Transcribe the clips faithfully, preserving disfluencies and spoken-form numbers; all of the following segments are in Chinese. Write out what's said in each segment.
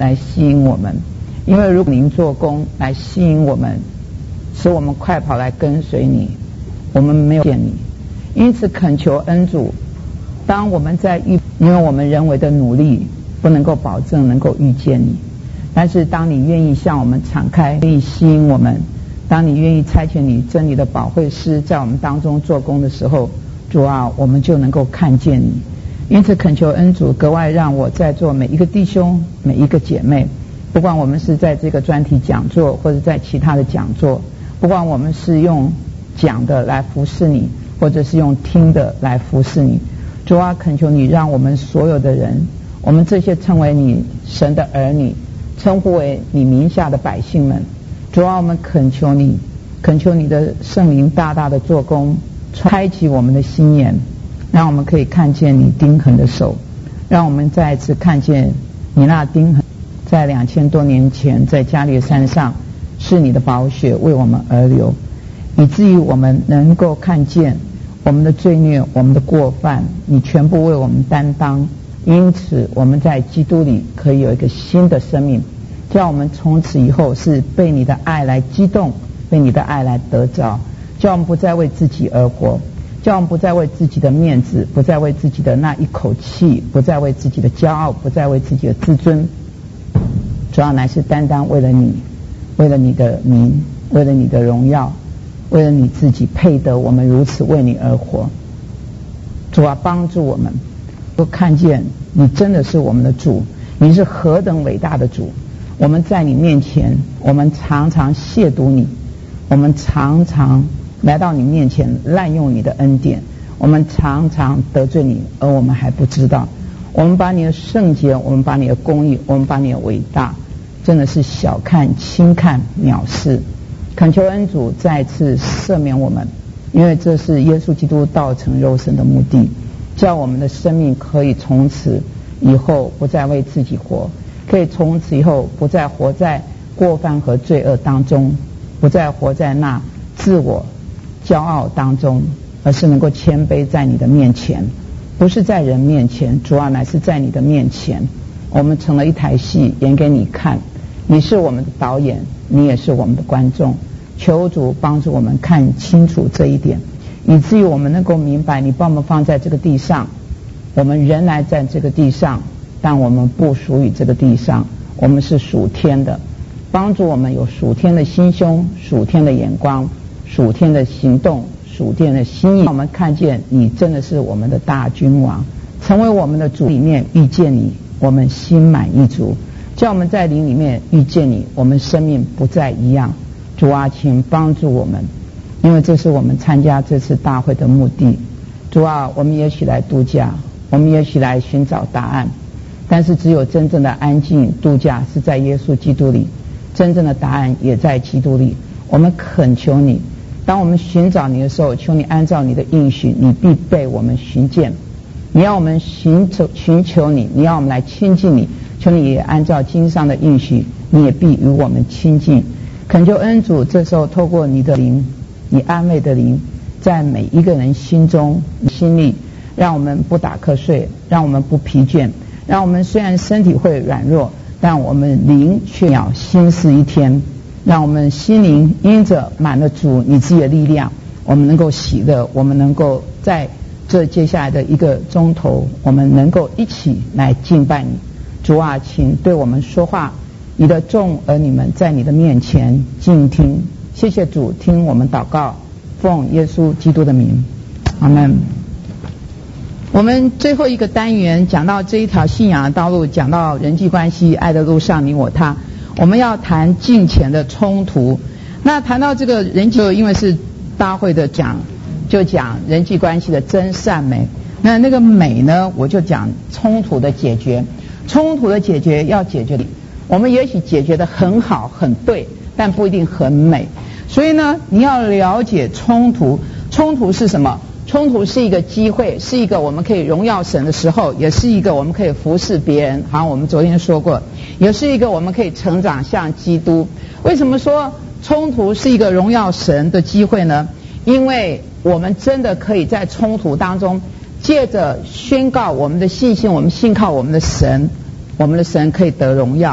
来吸引我们，因为如果您做工来吸引我们，使我们快跑来跟随你，我们没有见你。因此恳求恩主，当我们在遇，因为我们人为的努力不能够保证能够遇见你，但是当你愿意向我们敞开，愿意吸引我们，当你愿意差遣你真理的保惠师在我们当中做工的时候，主啊，我们就能够看见你。因此恳求恩主格外让我在座每一个弟兄每一个姐妹，不管我们是在这个专题讲座或者在其他的讲座，不管我们是用讲的来服侍你，或者是用听的来服侍你，主啊，恳求你让我们所有的人，我们这些称为你神的儿女，称呼为你名下的百姓们，主啊，我们恳求你，恳求你的圣灵大大的做工，开启我们的心眼，让我们可以看见你钉痕的手，让我们再一次看见你那钉痕在两千多年前在加利山上是你的宝血为我们而流，以至于我们能够看见我们的罪孽我们的过犯你全部为我们担当，因此我们在基督里可以有一个新的生命，叫我们从此以后是被你的爱来激动，被你的爱来得着，叫我们不再为自己而活，叫我们不再为自己的面子，不再为自己的那一口气，不再为自己的骄傲，不再为自己的自尊，主要乃是单单为了你，为了你的名，为了你的荣耀，为了你自己配得我们如此为你而活。主啊，帮助我们都看见你真的是我们的主，你是何等伟大的主，我们在你面前，我们常常亵渎你，我们常常来到你面前滥用你的恩典，我们常常得罪你，而我们还不知道。我们把你的圣洁，我们把你的公义，我们把你的伟大真的是小看轻看藐视。恳求恩主再次赦免我们，因为这是耶稣基督道成肉身的目的，叫我们的生命可以从此以后不再为自己活，可以从此以后不再活在过犯和罪恶当中，不再活在那自我骄傲当中，而是能够谦卑在你的面前，不是在人面前，主啊，乃是在你的面前。我们成了一台戏演给你看，你是我们的导演，你也是我们的观众，求主帮助我们看清楚这一点，以至于我们能够明白你把我们放在这个地上，我们仍然在这个地上，但我们不属于这个地上，我们是属天的，帮助我们有属天的心胸，属天的眼光，属天的行动，属天的心意，让我们看见你真的是我们的大君王，成为我们的主里面遇见你，我们心满意足，叫我们在灵里面遇见你，我们生命不再一样。主啊，请帮助我们，因为这是我们参加这次大会的目的。主啊，我们也许来度假，我们也许来寻找答案，但是只有真正的安静度假是在耶稣基督里，真正的答案也在基督里。我们恳求你，当我们寻找你的时候，求你按照你的应许，你必被我们寻见。你要我们寻求寻求你，你要我们来亲近你，求你也按照经上的应许，你也必与我们亲近。恳求恩主这时候透过你的灵，你安慰的灵，在每一个人心中心里，让我们不打瞌睡，让我们不疲倦，让我们虽然身体会软弱，但我们灵却要心思一天，让我们心灵因着满了主你自己的力量，我们能够喜乐，我们能够在这接下来的一个钟头，我们能够一起来敬拜你。主啊，请对我们说话，你的众儿女们在你的面前静听。谢谢主，听我们祷告，奉耶稣基督的名，阿们。我们最后一个单元讲到这一条信仰的道路，讲到人际关系，爱的路上你我他，我们要谈敬虔的冲突。那谈到这个人际，因为是大会的讲，就讲人际关系的真善美。那那个美呢，我就讲冲突的解决。冲突的解决要解决，我们也许解决的很好很对，但不一定很美。所以呢，你要了解冲突，冲突是什么？冲突是一个机会，是一个我们可以荣耀神的时候，也是一个我们可以服侍别人，好像我们昨天说过，也是一个我们可以成长像基督。为什么说冲突是一个荣耀神的机会呢？因为我们真的可以在冲突当中，借着宣告我们的信心，我们信靠我们的神，我们的神可以得荣耀。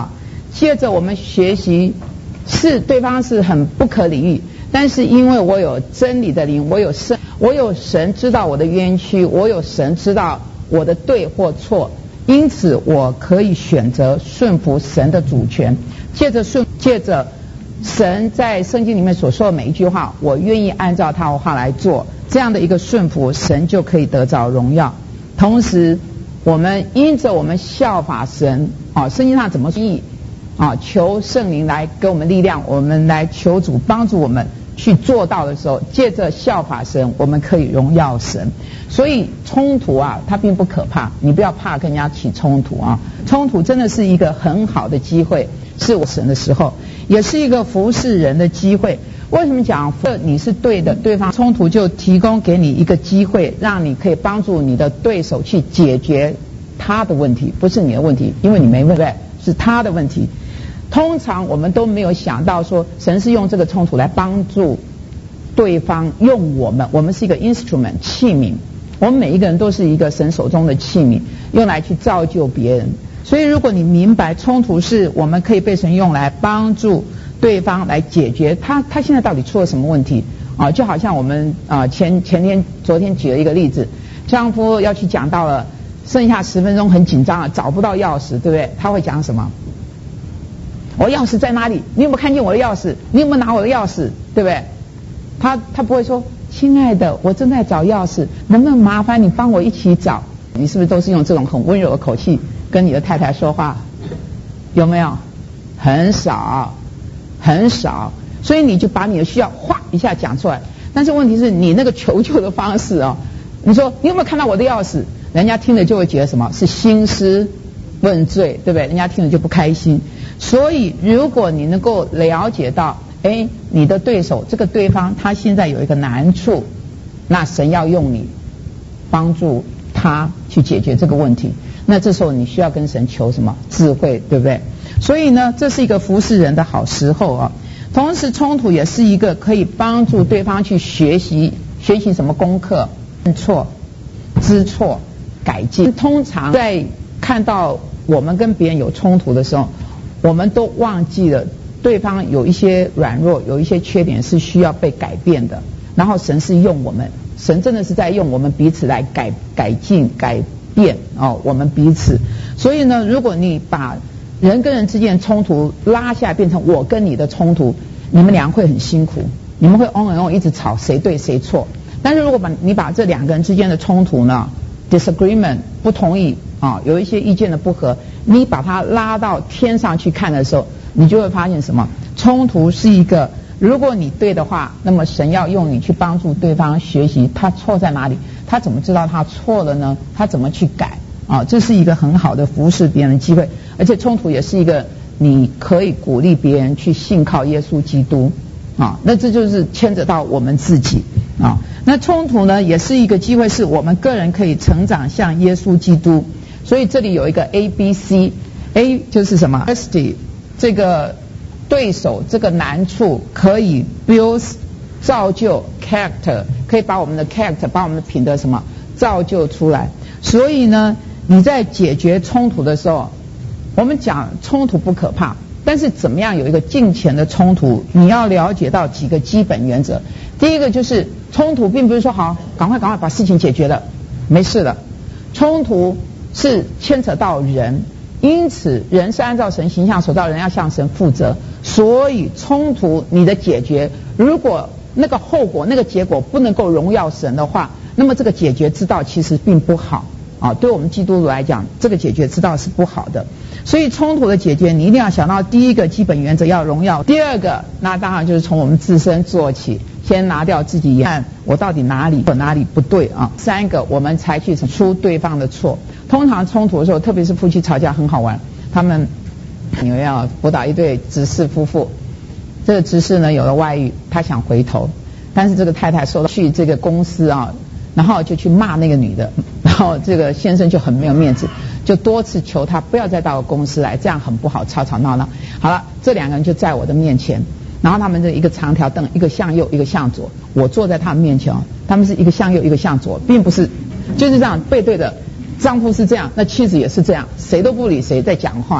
借着我们学习，是对方是很不可理喻，但是因为我有真理的灵，我有神，我有神知道我的冤屈，我有神知道我的对或错，因此我可以选择顺服神的主权。借着顺，借着神在圣经里面所说的每一句话，我愿意按照他的话来做，这样的一个顺服，神就可以得着荣耀。同时我们因着我们效法神啊，圣经上怎么译啊，求圣灵来给我们力量，我们来求主帮助我们去做到的时候，借着效法神，我们可以荣耀神。所以冲突啊，它并不可怕，你不要怕跟人家起冲突啊，冲突真的是一个很好的机会，是我神的时候，也是一个服侍人的机会。为什么讲你是对的，对方冲突就提供给你一个机会，让你可以帮助你的对手去解决他的问题，不是你的问题，因为你没问题，是他的问题。通常我们都没有想到说，神是用这个冲突来帮助对方，用我们，我们是一个 instrument 器皿，我们每一个人都是一个神手中的器皿，用来去造就别人。所以如果你明白冲突是我们可以被神用来帮助对方来解决他他现在到底出了什么问题啊？就好像我们啊前前天昨天举了一个例子，丈夫要去讲到了剩下十分钟很紧张了，找不到钥匙，对不对？他会讲什么？我钥匙在哪里？你有没有看见我的钥匙？你有没有拿我的钥匙？对不对？他他不会说，亲爱的，我正在找钥匙，能不能麻烦你帮我一起找？你是不是都是用这种很温柔的口气跟你的太太说话？有没有？很少很少。所以你就把你的需要哗一下讲出来，但是问题是你那个求救的方式哦，你说你有没有看到我的钥匙？人家听了就会觉得什么是兴师问罪，对不对？人家听了就不开心。所以如果你能够了解到，哎，你的对手这个对方他现在有一个难处，那神要用你帮助他去解决这个问题，那这时候你需要跟神求什么？智慧，对不对？所以呢，这是一个服侍人的好时候啊。同时冲突也是一个可以帮助对方去学习学习什么功课，认错知错改进。通常在看到我们跟别人有冲突的时候，我们都忘记了对方有一些软弱，有一些缺点是需要被改变的，然后神是用我们，神真的是在用我们彼此来改改进改变哦，我们彼此。所以呢，如果你把人跟人之间的冲突拉下来变成我跟你的冲突，你们俩会很辛苦，你们会 on and on 一直吵谁对谁错。但是如果把你把这两个人之间的冲突呢 disagreement 不同意啊，有一些意见的不合，你把它拉到天上去看的时候，你就会发现什么？冲突是一个，如果你对的话，那么神要用你去帮助对方学习他错在哪里，他怎么知道他错了呢？他怎么去改啊？这是一个很好的服侍别人的机会，而且冲突也是一个你可以鼓励别人去信靠耶稣基督啊，那这就是牵扯到我们自己啊。那冲突呢，也是一个机会，是我们个人可以成长像耶稣基督。所以这里有一个 A B C，A 就是什么 ？adversity 这个对手这个难处可以 build 造就 character， 可以把我们的 character 把我们的品德什么造就出来。所以呢，你在解决冲突的时候，我们讲冲突不可怕，但是怎么样有一个敬虔的冲突，你要了解到几个基本原则。第一个就是冲突并不是说好赶快赶快把事情解决了没事了，冲突是牵扯到人，因此人是按照神形象所造，人要向神负责。所以冲突你的解决，如果那个后果那个结果不能够荣耀神的话，那么这个解决之道其实并不好啊。对我们基督徒来讲，这个解决之道是不好的。所以冲突的解决，你一定要想到第一个基本原则要荣耀，第二个那当然就是从我们自身做起，先拿掉自己，看我到底哪里我哪里不对啊。三个，我们才去出对方的错。通常冲突的时候，特别是夫妻吵架很好玩，他们纽约啊辅导一对执事夫妇，这个执事呢有了外遇，他想回头，但是这个太太说去这个公司啊，然后就去骂那个女的，然后这个先生就很没有面子，就多次求他不要再到公司来，这样很不好，吵吵闹闹。好了，这两个人就在我的面前，然后他们这一个长条凳，一个向右一个向左，我坐在他们面前，他们是一个向右一个向左，并不是就是这样背对的。丈夫是这样，那妻子也是这样，谁都不理谁在讲话。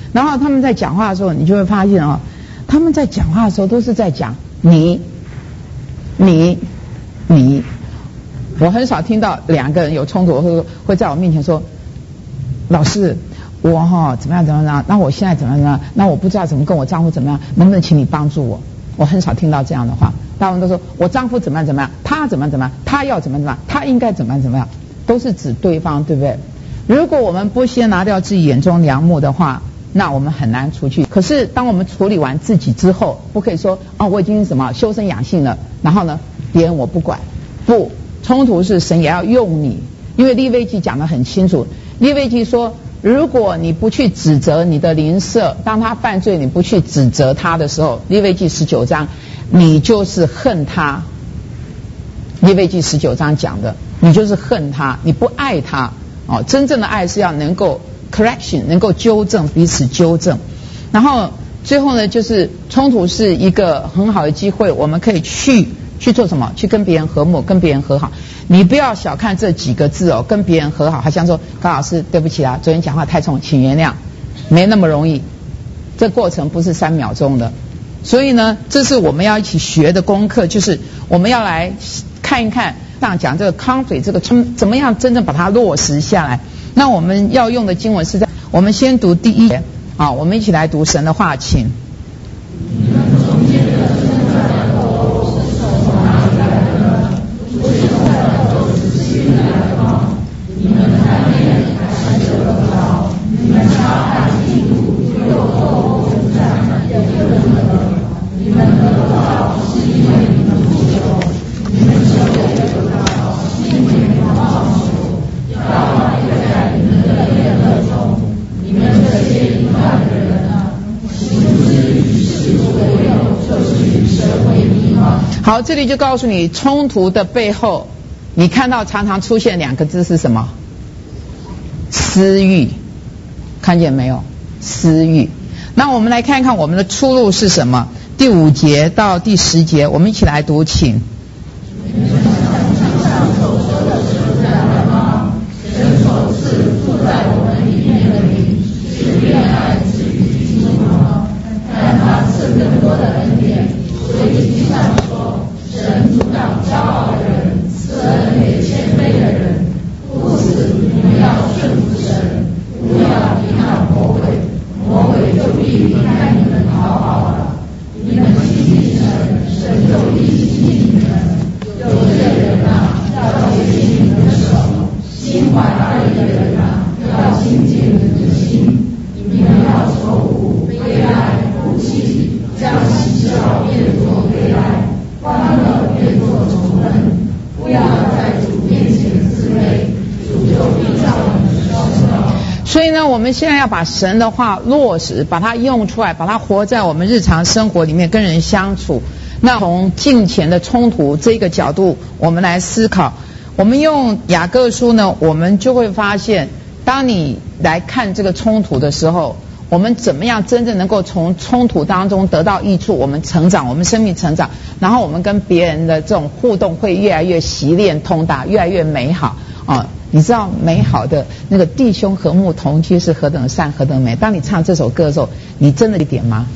然后他们在讲话的时候，你就会发现啊、哦，他们在讲话的时候都是在讲你、你、你。我很少听到两个人有冲突会会在我面前说，老师，我哈、哦、怎么样怎么样，那我现在怎么样怎么样，那我不知道怎么跟我丈夫怎么样，能不能请你帮助我？我很少听到这样的话，大部分都说我丈夫怎么样怎么样，他怎么样怎么样，他要怎么怎么样，他应该怎么样怎么样，都是指对方，对不对？如果我们不先拿掉自己眼中梁木的话，那我们很难出去。可是当我们处理完自己之后，不可以说啊、哦、我已经什么修身养性了，然后呢别人我不管。不，冲突是神也要用你，因为利未记讲得很清楚，利未记说，如果你不去指责你的邻舍，当他犯罪你不去指责他的时候，利未记十九章你就是恨他。利未记十九章讲的，你就是恨他，你不爱他。哦，真正的爱是要能够 correction， 能够纠正，彼此纠正。然后最后呢，就是冲突是一个很好的机会，我们可以去去做什么？去跟别人和睦，跟别人和好。你不要小看这几个字哦，跟别人和好，好像说高老师对不起啊，昨天讲话太冲，请原谅，没那么容易。这过程不是三秒钟的，所以呢，这是我们要一起学的功课，就是我们要来看一看。上讲这个 conflict 这个怎么样真正把它落实下来。那我们要用的经文是在我们先读第一节啊，我们一起来读神的话，请。你们中间的生在我是从哪里来的呢？不是从我是新来的吗？你们贪恋还是得到？你们杀害嫉妒又后征战又认得？你们得到是因为你们不求，你们求也得到，是因为你们妄求，要来在你们的宴乐中。你们这些淫乱的人啊，行之于世为友，就是与神为敌吗？好，这里就告诉你冲突的背后，你看到常常出现两个字是什么？私欲，看见没有？私欲。那我们来看看我们的出路是什么？第五节到第十节，我们一起来读，请。你们像上所说的是这样的吗？神所赐住在我们里面的灵，是恋爱至于基督吗？但他赐更多的恩典，所以经上说，神阻挡骄傲的人，赐恩给谦卑的人。故此，你们要顺服神，不要抵抗魔鬼，魔鬼就必离开你们逃跑了。你们亲近神，神就必亲近你们。有罪人啊，要洁净你们的手；心怀恶意的人啊，要清洁你们的心。你们要愁苦、悲哀、哭泣，将喜笑变作悲哀，欢乐变作愁闷。不要在主面前自卑，主就必叫你们升高。所以呢，我们现在要把神的话落实，把它用出来，把它活在我们日常生活里面，跟人相处。那从敬虔的冲突这个角度，我们来思考。我们用雅各书呢，我们就会发现，当你来看这个冲突的时候，我们怎么样真正能够从冲突当中得到益处，我们成长，我们生命成长，然后我们跟别人的这种互动会越来越习练通达，越来越美好啊！你知道美好的那个弟兄和睦同居是何等善，何等美。当你唱这首歌的时候，你真的一点吗？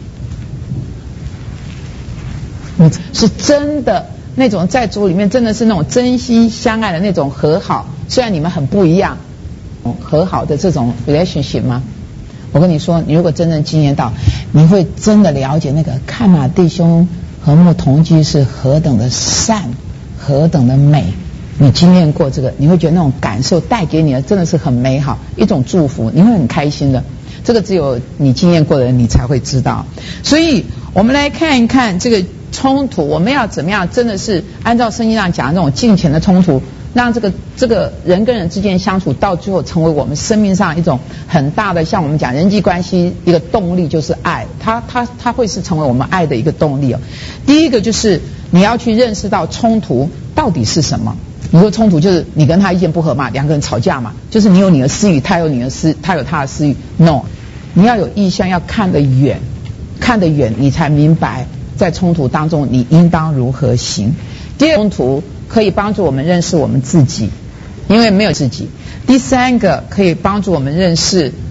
是真的那种在主里面真的是那种真心相爱的那种和好，虽然你们很不一样，和好的这种 relationship 吗？我跟你说，你如果真正经验到，你会真的了解那个看啊弟兄和睦同居是何等的善，何等的美。你经验过这个，你会觉得那种感受带给你的真的是很美好，一种祝福，你会很开心的。这个只有你经验过的人你才会知道。所以我们来看一看这个冲突，我们要怎么样真的是按照圣经上讲的那种敬虔的冲突，让这个这个人跟人之间相处到最后成为我们生命上一种很大的，像我们讲人际关系一个动力，就是爱，它它它会是成为我们爱的一个动力哦。第一个就是你要去认识到冲突到底是什么。你说冲突就是你跟他意见不合嘛，两个人吵架嘛，就是你有你的私欲，他有你的私，他有他的私欲。No， 你要有意向，要看得远，看得远，你才明白在冲突当中你应当如何行。第二，冲突可以帮助我们认识我们自己，因为没有自己。第三个可以帮助我们认识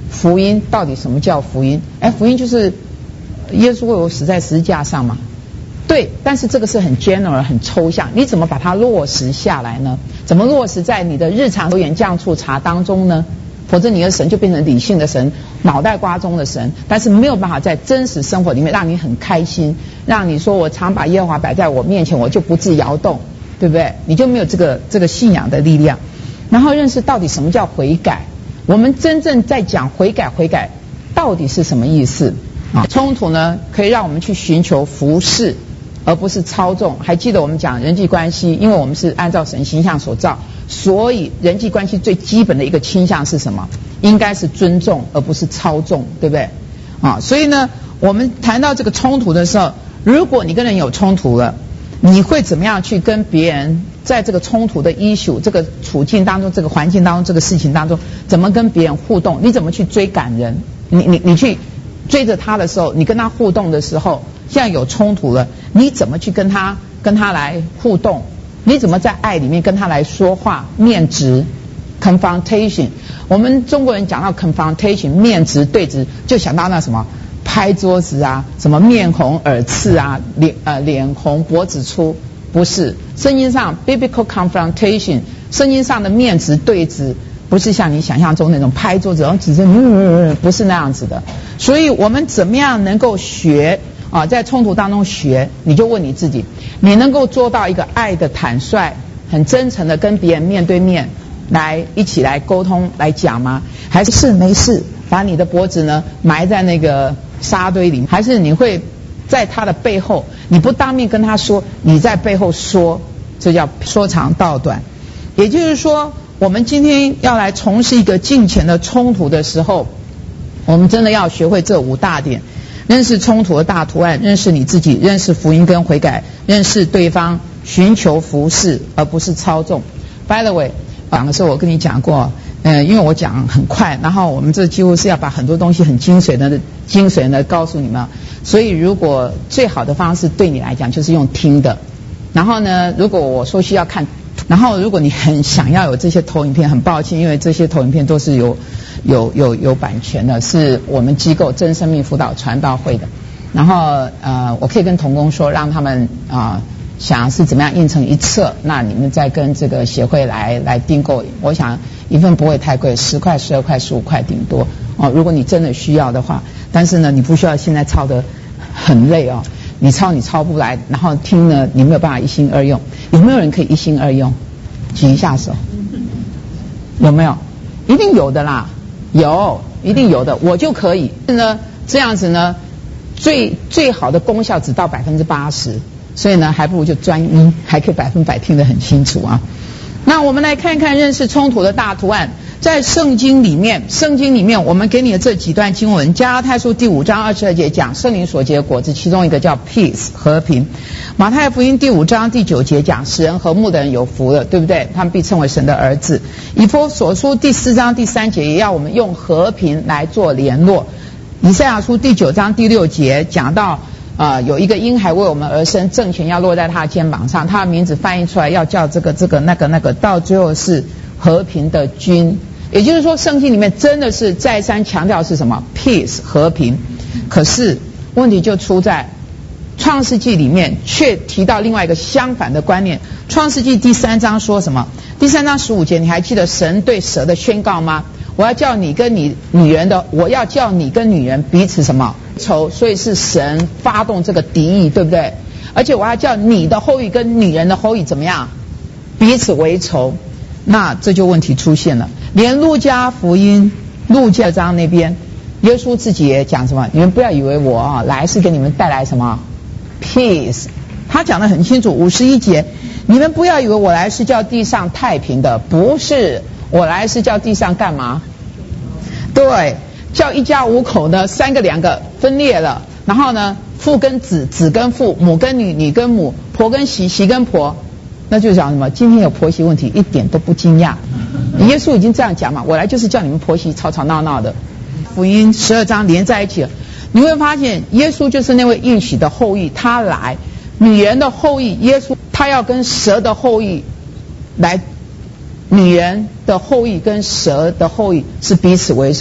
福音到底什么叫福音？哎，福音就是耶稣为我死在十字架上嘛。对，但是这个是很 general 很抽象，你怎么把它落实下来呢？怎么落实在你的日常油盐酱醋茶当中呢？否则你的神就变成理性的神，脑袋瓜中的神，但是没有办法在真实生活里面让你很开心，让你说我常把耶和华摆在我面前，我就不致摇动，对不对？你就没有这个这个信仰的力量。然后认识到底什么叫悔改，我们真正在讲悔改，悔改到底是什么意思啊？冲突呢，可以让我们去寻求服侍，而不是操纵。还记得我们讲人际关系，因为我们是按照神形象所造，所以人际关系最基本的一个倾向是什么？应该是尊重，而不是操纵，对不对？啊，所以呢，我们谈到这个冲突的时候，如果你跟人有冲突了，你会怎么样去跟别人在这个冲突的 issue 这个处境当中，这个环境当中，这个事情当中，怎么跟别人互动？你怎么去追赶人？你你你去追着他的时候，你跟他互动的时候，现在有冲突了，你怎么去跟他跟他来互动？你怎么在爱里面跟他来说话？面直 confrontation， 我们中国人讲到 confrontation 面直对直，就想到那什么拍桌子啊，什么面红耳赤啊，脸呃脸红脖子粗，不是。圣经上 biblical confrontation， 圣经上的面直对直，不是像你想象中那种拍桌子然后指着嗯，不是那样子的。所以我们怎么样能够学啊，在冲突当中学，你就问你自己，你能够做到一个爱的坦率，很真诚的跟别人面对面来一起来沟通来讲吗？还是没事把你的脖子呢埋在那个沙堆里？还是你会在他的背后，你不当面跟他说，你在背后说，这叫说长道短。也就是说，我们今天要来从事一个敬虔的冲突的时候，我们真的要学会这五大点：认识冲突的大图案，认识你自己，认识福音跟悔改，认识对方，寻求服侍而不是操纵。 By the way， 讲的时候我跟你讲过，呃，因为我讲很快，然后我们这几乎是要把很多东西很精髓的精髓的告诉你们，所以如果最好的方式对你来讲就是用听的。然后呢，如果我说需要看，然后如果你很想要有这些投影片，很抱歉，因为这些投影片都是有有有有版权的，是我们机构真生命辅导传道会的。然后呃，我可以跟同工说，让他们啊、呃、想是怎么样印成一册，那你们再跟这个协会来来订购。我想一份不会太贵，十块、十二块、十五块顶多哦。如果你真的需要的话，但是呢，你不需要现在抄得很累哦。你抄你抄不来，然后听呢，你没有办法一心二用。有没有人可以一心二用？举一下手。有没有？一定有的啦，有，一定有的，我就可以。是呢，这样子呢，最最好的功效只到百分之八十，所以呢，还不如就专一，还可以百分百听得很清楚啊。那我们来看看认识冲突的大图案。在圣经里面，圣经里面我们给你的这几段经文，加拉太书第五章二十二节讲圣灵所结的果子，其中一个叫 peace 和平。马太福音第五章第九节讲使人和睦的人有福了，对不对？他们必称为神的儿子。以弗所书第四章第三节也要我们用和平来做联络。以赛亚书第九章第六节讲到呃，有一个婴孩为我们而生，政权要落在他的肩膀上，他的名字翻译出来要叫这个这个那个那个，到最后是和平的君。也就是说，圣经里面真的是再三强调是什么 peace 和平，可是问题就出在创世纪里面却提到另外一个相反的观念。创世纪第三章说什么？第三章十五节，你还记得神对蛇的宣告吗？我要叫你跟你女人的，我要叫你跟女人彼此什么仇，所以是神发动这个敌意，对不对？而且我要叫你的后裔跟女人的后裔怎么样？彼此为仇。那这就问题出现了。连路加福音路加章那边，耶稣自己也讲什么？你们不要以为我啊来是给你们带来什么 peace， 他讲得很清楚，五十一节，你们不要以为我来是叫地上太平的，不是，我来是叫地上干嘛？对，叫一家五口呢，三个两个分裂了，然后呢，父跟子，子跟父，母跟女，女跟母，婆跟媳，媳跟婆。那就讲什么？今天有婆媳问题，一点都不惊讶。耶稣已经这样讲嘛，我来就是叫你们婆媳吵吵闹闹的。福音十二章连在一起了，你会发现耶稣就是那位应许的后裔，他来女人的后裔，耶稣他要跟蛇的后裔来，女人的后裔跟蛇的后裔是彼此为仇。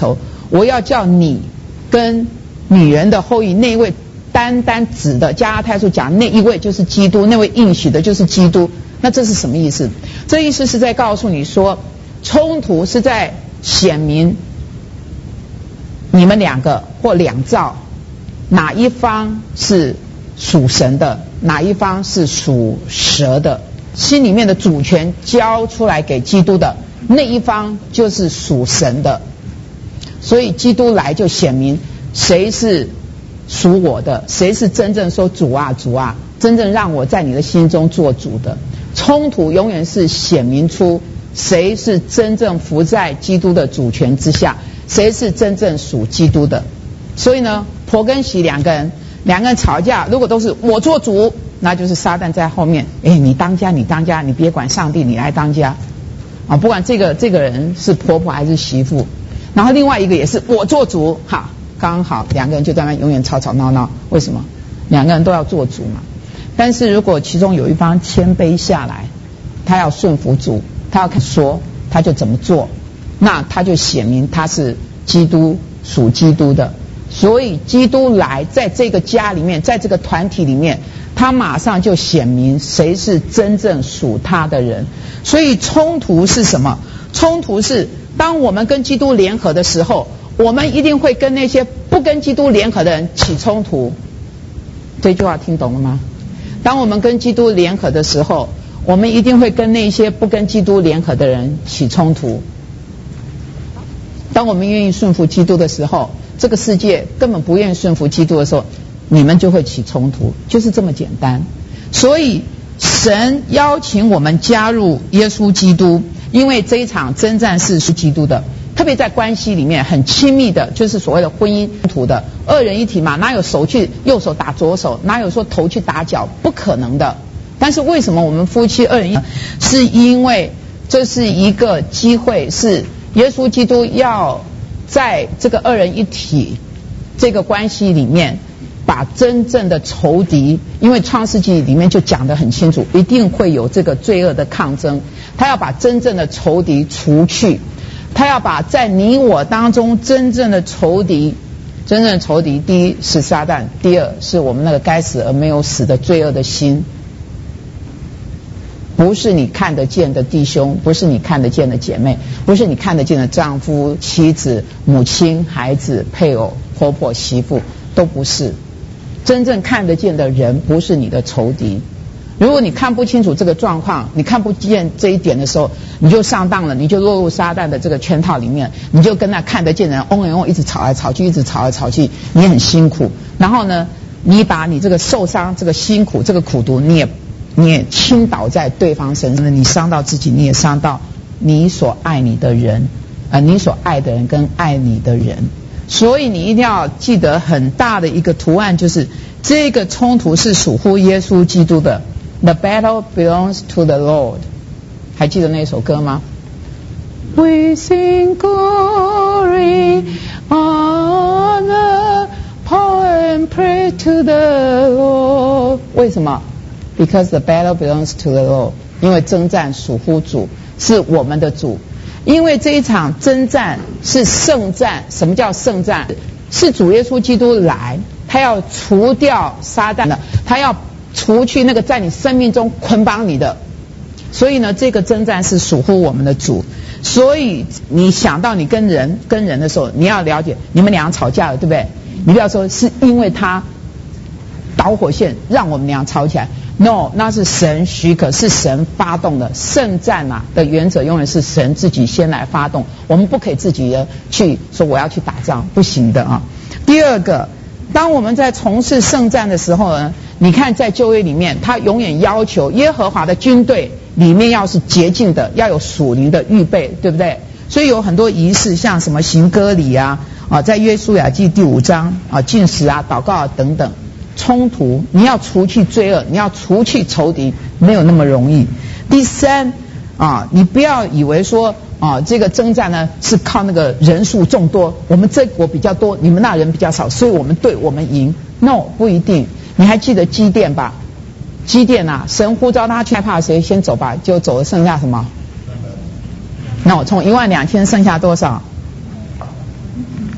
我要叫你跟女人的后裔那一位单单指的加拉太书讲那一位就是基督，那位应许的就是基督。那这是什么意思？这意思是在告诉你说，冲突是在显明你们两个或两造哪一方是属神的，哪一方是属蛇的，心里面的主权交出来给基督的那一方就是属神的。所以基督来就显明谁是属我的，谁是真正说主啊主啊，真正让我在你的心中做主的。冲突永远是显明出谁是真正服在基督的主权之下，谁是真正属基督的。所以呢，婆跟媳两个人两个人吵架，如果都是我做主，那就是撒旦在后面，哎，你当家你当家，你别管上帝，你来当家啊！不管这个这个人是婆婆还是媳妇，然后另外一个也是我做主，哈，刚好两个人就在那永远吵吵闹闹。为什么？两个人都要做主嘛。但是如果其中有一方谦卑下来，他要顺服主，他要说他就怎么做，那他就显明他是基督属基督的。所以基督来在这个家里面，在这个团体里面，他马上就显明谁是真正属他的人。所以冲突是什么？冲突是当我们跟基督联合的时候，我们一定会跟那些不跟基督联合的人起冲突。这句话听懂了吗？当我们跟基督联合的时候，我们一定会跟那些不跟基督联合的人起冲突。当我们愿意顺服基督的时候，这个世界根本不愿意顺服基督的时候，你们就会起冲突，就是这么简单。所以神邀请我们加入耶稣基督，因为这一场征战是属基督的，特别在关系里面很亲密的，就是所谓的婚姻冲突的二人一体嘛，哪有手去右手打左手，哪有说头去打脚，不可能的。但是为什么我们夫妻二人一体？是因为这是一个机会，是耶稣基督要在这个二人一体这个关系里面，把真正的仇敌，因为创世纪里面就讲得很清楚，一定会有这个罪恶的抗争，他要把真正的仇敌除去，他要把在你我当中真正的仇敌，真正的仇敌，第一是撒旦，第二是我们那个该死而没有死的罪恶的心，不是你看得见的弟兄，不是你看得见的姐妹，不是你看得见的丈夫、妻子、母亲、孩子、配偶、婆婆、媳妇，都不是。真正看得见的人不是你的仇敌。如果你看不清楚这个状况，你看不见这一点的时候，你就上当了，你就落入撒旦的这个圈套里面，你就跟那看得见的人嗡嗡嗡一直吵来吵去，一直吵来吵去，你很辛苦。然后呢，你把你这个受伤、这个辛苦、这个苦毒，你也你也倾倒在对方身上，你伤到自己，你也伤到你所爱你的人，呃，你所爱的人跟爱你的人。所以你一定要记得很大的一个图案，就是这个冲突是属乎耶稣基督的。The battle belongs to the Lord。 还记得那首歌吗？ We sing glory, honor, power and praise to the Lord。 为什么？ Because the battle belongs to the Lord。 因为征战属乎主，是我们的主。因为这一场征战是圣战。什么叫圣战？是主耶稣基督来，他要除掉撒旦的，他要除去那个在你生命中捆绑你的。所以呢，这个征战是属乎我们的主。所以你想到你跟人跟人的时候，你要了解你们俩吵架了，对不对？你不要说是因为他导火线让我们俩吵起来， no， 那是神许可，是神发动的。圣战啊的原则永远是神自己先来发动，我们不可以自己的去说我要去打仗，不行的啊。第二个，当我们在从事圣战的时候呢，你看在旧约里面，他永远要求耶和华的军队里面要是洁净的，要有属灵的预备，对不对？所以有很多仪式，像什么行割礼啊，啊，在约书亚记第五章啊，禁食啊、祷告啊等等。冲突，你要除去罪恶，你要除去仇敌，没有那么容易。第三啊，你不要以为说啊，这个征战呢是靠那个人数众多，我们这国比较多，你们那人比较少，所以我们对我们赢。No， 不一定。你还记得基甸吧？基甸啊，神呼召他去，害怕谁先走吧，就走了，剩下什么？那我从一万两千剩下多少？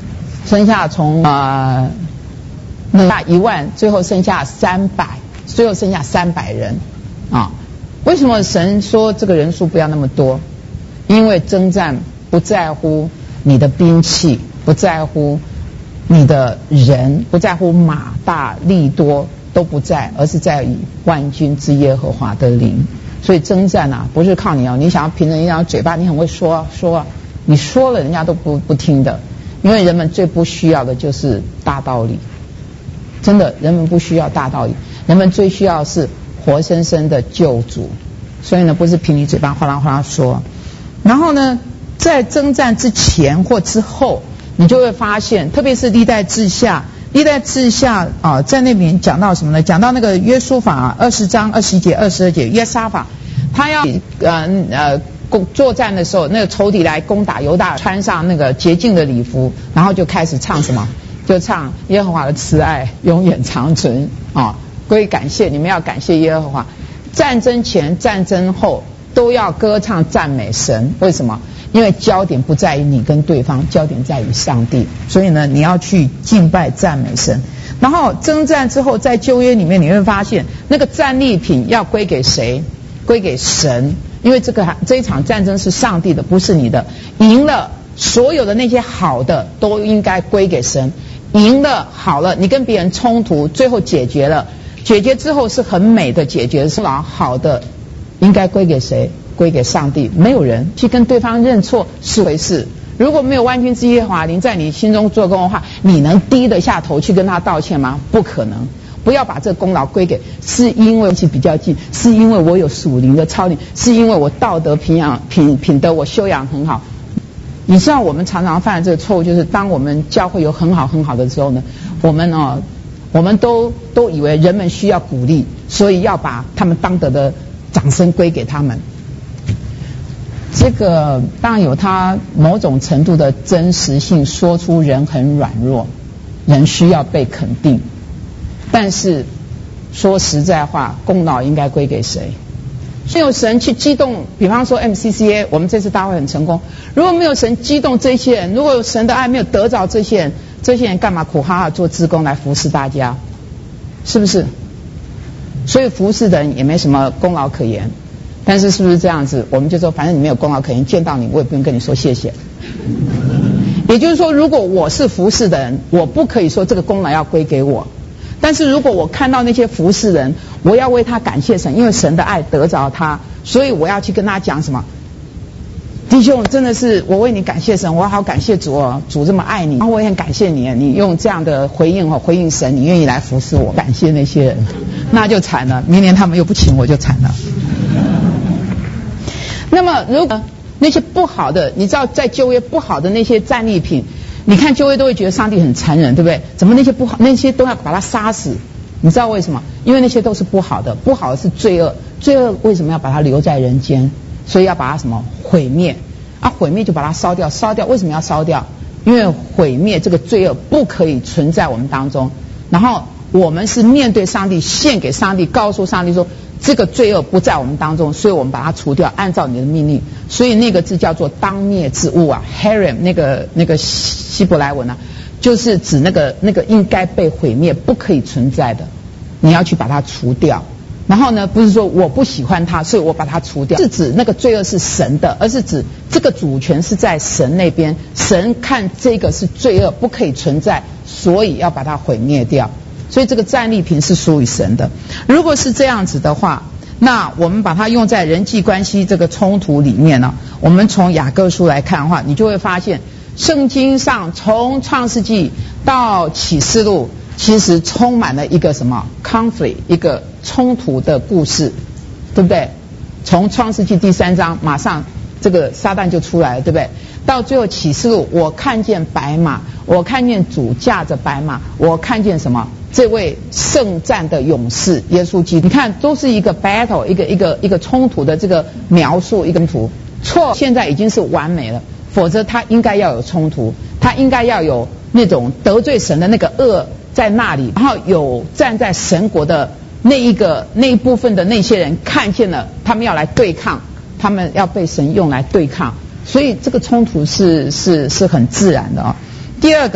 剩下从呃那一万，最后剩下三百，最后剩下三百人啊。为什么神说这个人数不要那么多？因为征战不在乎你的兵器，不在乎你的人，不在乎马大力多，都不在，而是在于万军之耶和华的灵。所以征战啊，不是靠你哦，你想要凭着一张嘴巴，你很会说说，你说了人家都不不听的。因为人们最不需要的就是大道理，真的，人们不需要大道理，人们最需要是活生生的救主。所以呢，不是凭你嘴巴哗啦哗啦说。然后呢，在征战之前或之后，你就会发现，特别是历代志下，历代志下啊，在那边讲到什么呢？讲到那个约书法二十章二十一节、二十二节，约沙法他要呃呃作战的时候，那个仇敌来攻打犹大，穿上那个洁净的礼服，然后就开始唱什么？就唱耶和华的慈爱永远长存啊！归感谢，你们要感谢耶和华。战争前、战争后都要歌唱赞美神。为什么？因为焦点不在于你跟对方，焦点在于上帝。所以呢，你要去敬拜赞美神。然后征战之后，在旧约里面你会发现，那个战利品要归给谁？归给神。因为这个这一场战争是上帝的，不是你的。赢了，所有的那些好的都应该归给神。赢了，好了，你跟别人冲突，最后解决了，解决之后是很美的解决，是吧？好的，应该归给谁？归给上帝。没有人去跟对方认错是回事。如果没有万军之耶和华灵在你心中做工的话，你能低得下头去跟他道歉吗？不可能。不要把这个功劳归给，是因为其比较近，是因为我有属灵的操练，是因为我道德品养品品德我修养很好。你知道我们常常犯的这个错误，就是当我们教会有很好很好的时候呢，我们哦，我们都都以为人们需要鼓励，所以要把他们当得的掌声归给他们。这个当然有它某种程度的真实性，说出人很软弱，人需要被肯定。但是说实在话，功劳应该归给谁？没有神去激动，比方说 M C C A， 我们这次大会很成功。如果没有神激动这些人，如果神的爱没有得着这些人，这些人干嘛苦哈哈做志工来服侍大家？是不是？所以服侍的人也没什么功劳可言。但是是不是这样子？我们就说，反正你没有功劳可言，见到你我也不用跟你说谢谢。也就是说，如果我是服侍的人，我不可以说这个功劳要归给我。但是如果我看到那些服侍人，我要为他感谢神，因为神的爱得着他，所以我要去跟他讲什么？弟兄，真的是我为你感谢神，我好感谢主哦，主这么爱你，然后我也很感谢你，你用这样的回应哦，回应神，你愿意来服侍我，感谢那些人，那就惨了，明年他们又不请我就惨了。那么如果那些不好的，你知道在旧约不好的那些战利品，你看旧约都会觉得上帝很残忍，对不对？怎么那些不好，那些都要把他杀死？你知道为什么？因为那些都是不好的，不好的是罪恶，罪恶为什么要把它留在人间？所以要把它什么毁灭啊？毁灭就把它烧掉，烧掉为什么要烧掉？因为毁灭这个罪恶不可以存在我们当中。然后我们是面对上帝，献给上帝，告诉上帝说这个罪恶不在我们当中，所以我们把它除掉，按照你的命令。所以那个字叫做当灭之物啊 ，harem 那个那个希伯来文啊，就是指那个那个应该被毁灭、不可以存在的，你要去把它除掉。然后呢，不是说我不喜欢它，所以我把它除掉，是指那个罪恶是神的，而是指这个主权是在神那边，神看这个是罪恶，不可以存在，所以要把它毁灭掉。所以这个战利品是属于神的。如果是这样子的话，那我们把它用在人际关系这个冲突里面呢，我们从雅各书来看的话，你就会发现圣经上从创世纪到启示录，其实充满了一个什么 conflict， 一个冲突的故事，对不对？从创世纪第三章马上这个撒旦就出来了，对不对？到最后启示录，我看见白马，我看见主驾着白马，我看见什么？这位圣战的勇士耶稣基督，你看都是一个 battle， 一个一个一个冲突的这个描述，一个冲突。错现在已经是完美了，否则他应该要有冲突，他应该要有那种得罪神的那个恶在那里，然后有站在神国的那一个那一部分的那些人看见了，他们要来对抗，他们要被神用来对抗，所以这个冲突是是是很自然的啊、哦。第二个，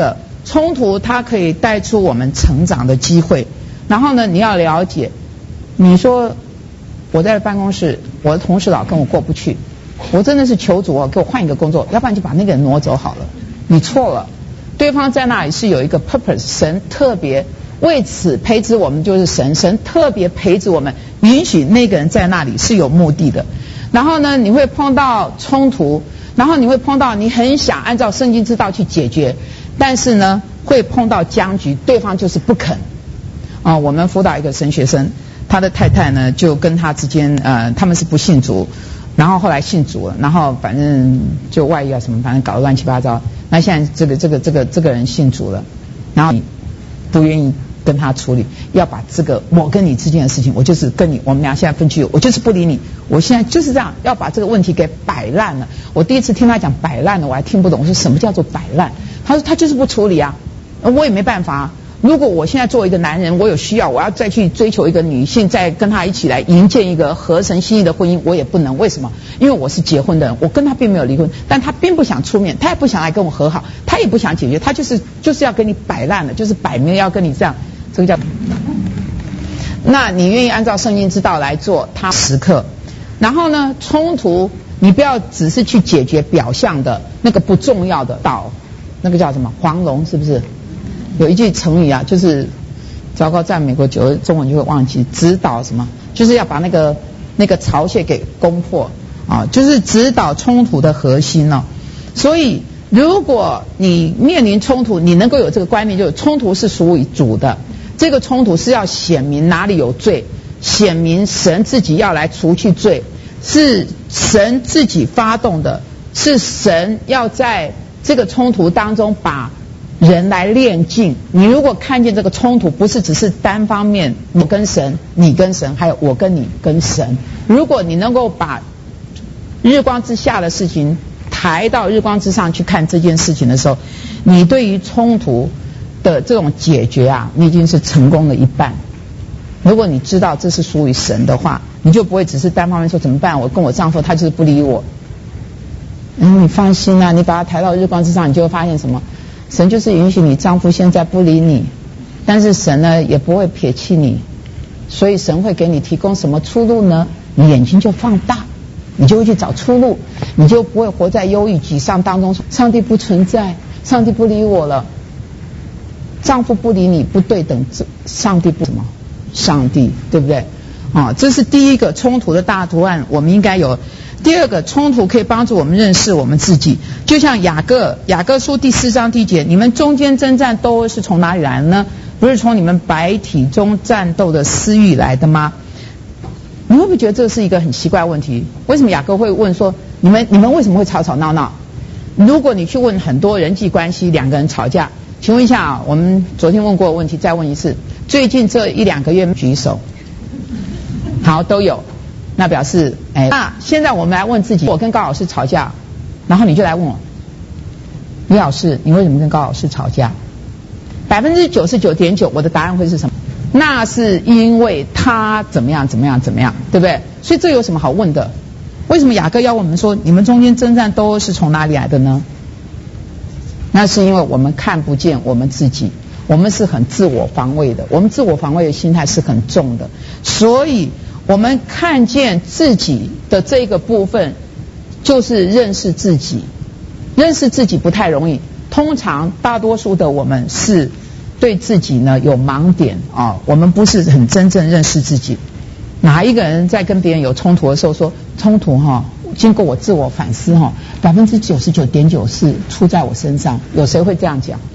冲突它可以带出我们成长的机会。然后呢，你要了解，你说我在办公室，我的同事老跟我过不去，我真的是求主哦，给我换一个工作，要不然就把那个人挪走好了。你错了，对方在那里是有一个 purpose， 神特别为此培植我们，就是神，神特别培植我们，允许那个人在那里是有目的的。然后呢，你会碰到冲突，然后你会碰到你很想按照圣经之道去解决，但是呢，会碰到僵局，对方就是不肯。啊，我们辅导一个神学生，他的太太呢就跟他之间，呃，他们是不信主，然后后来信主了，然后反正就外遇啊什么，反正搞得乱七八糟。那现在这个这个这个这个人信主了，然后你不愿意跟他处理，要把这个我跟你之间的事情，我就是跟你，我们俩现在分居，我就是不理你，我现在就是这样，要把这个问题给摆烂了。我第一次听他讲摆烂了，我还听不懂，我说什么叫做摆烂？他说他就是不处理啊，我也没办法。如果我现在作为一个男人，我有需要，我要再去追求一个女性，再跟她一起来营建一个合神心意的婚姻，我也不能。为什么？因为我是结婚的人，我跟他并没有离婚，但他并不想出面，他也不想来跟我和好，他也不想解决，他就是就是要跟你摆烂的，就是摆明要跟你这样，这个叫。那你愿意按照圣经之道来做，他时刻。然后呢，冲突你不要只是去解决表象的那个不重要的道，那个叫什么黄龙是不是？有一句成语啊，就是糟糕，在美国久了中文就会忘记，指导什么，就是要把那个那个巢穴给攻破啊，就是指导冲突的核心哦。所以如果你面临冲突，你能够有这个观念，就是冲突是属于主的，这个冲突是要显明哪里有罪，显明神自己要来除去罪，是神自己发动的，是神要在这个冲突当中把人来炼净。你如果看见这个冲突不是只是单方面我跟神，你跟神，还有我跟你跟神，如果你能够把日光之下的事情抬到日光之上去看这件事情的时候，你对于冲突的这种解决啊，你已经是成功了一半。如果你知道这是属于神的话，你就不会只是单方面说怎么办，我跟我丈夫他就是不理我。嗯，你放心啊，你把他抬到日光之上，你就会发现什么？神就是允许你丈夫现在不理你，但是神呢也不会撇弃你，所以神会给你提供什么出路呢？你眼睛就放大，你就会去找出路，你就不会活在忧郁沮丧当中，上帝不存在，上帝不理我了，丈夫不理你，不对等，上帝不什么？上帝，对不对？啊，这是第一个冲突的大图案，我们应该有。第二个，冲突可以帮助我们认识我们自己，就像雅各雅各书第四章第一节，你们中间征战斗殴是从哪里来的呢？不是从你们白体中战斗的私欲来的吗？你会不会觉得这是一个很奇怪的问题？为什么雅各会问说你们你们为什么会吵吵闹闹？如果你去问很多人际关系，两个人吵架，请问一下啊，我们昨天问过的问题再问一次，最近这一两个月举手。好，都有。那表示，哎，那现在我们来问自己，我跟高老师吵架，然后你就来问我，李老师，你为什么跟高老师吵架？百分之九十九点九，我的答案会是什么？那是因为他怎么样怎么样怎么样，对不对？所以这有什么好问的？为什么雅各要问我们说，你们中间征战都是从哪里来的呢？那是因为我们看不见我们自己，我们是很自我防卫的，我们自我防卫的心态是很重的，所以我们看见自己的这个部分，就是认识自己。认识自己不太容易，通常大多数的我们是对自己呢有盲点啊，我们不是很真正认识自己。哪一个人在跟别人有冲突的时候说，冲突哈，经过我自我反思哈，百分之九十九点九是出在我身上，有谁会这样讲？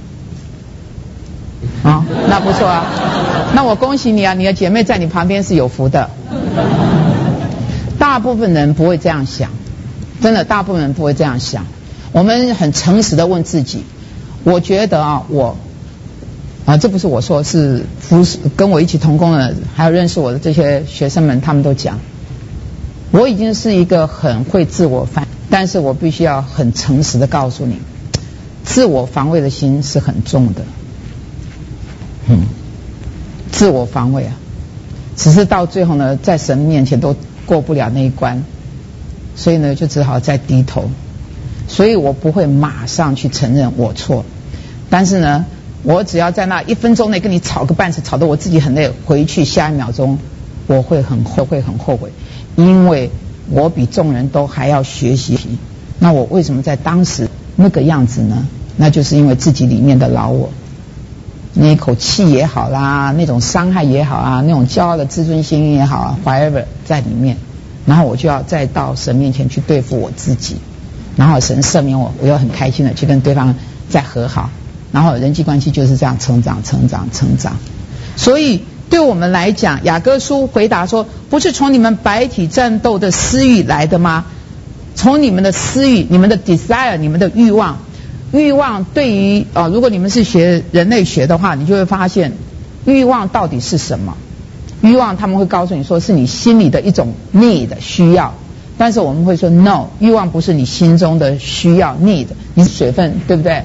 啊，那不错啊，那我恭喜你啊，你的姐妹在你旁边是有福的。大部分人不会这样想，真的，大部分人不会这样想。我们很诚实的问自己，我觉得啊，我啊，这不是我说，是服跟我一起同工的，还有认识我的这些学生们，他们都讲，我已经是一个很会自我反，但是我必须要很诚实的告诉你，自我防卫的心是很重的。嗯，自我防卫啊，只是到最后呢，在神面前都过不了那一关，所以呢，就只好再低头。所以我不会马上去承认我错，但是呢， 我只要在那一分钟内跟你吵个半死，吵得我自己很累，回去下一秒钟我会很后会很后悔，因为我比众人都还要学习。那我为什么在当时那个样子呢？那就是因为自己里面的老我，那一口气也好啦，那种伤害也好啊，那种骄傲的自尊心也好啊 whatever 在里面，然后我就要再到神面前去对付我自己，然后神赦免我，我又很开心的去跟对方再和好，然后人际关系就是这样成长成长成长。所以对我们来讲，雅各书回答说，不是从你们白体战斗的私欲来的吗？从你们的私欲，你们的 desire， 你们的欲望。欲望对于啊、呃，如果你们是学人类学的话，你就会发现欲望到底是什么。欲望他们会告诉你说是你心里的一种 need 需要，但是我们会说 no， 欲望不是你心中的需要 need， 你是水分，对不对？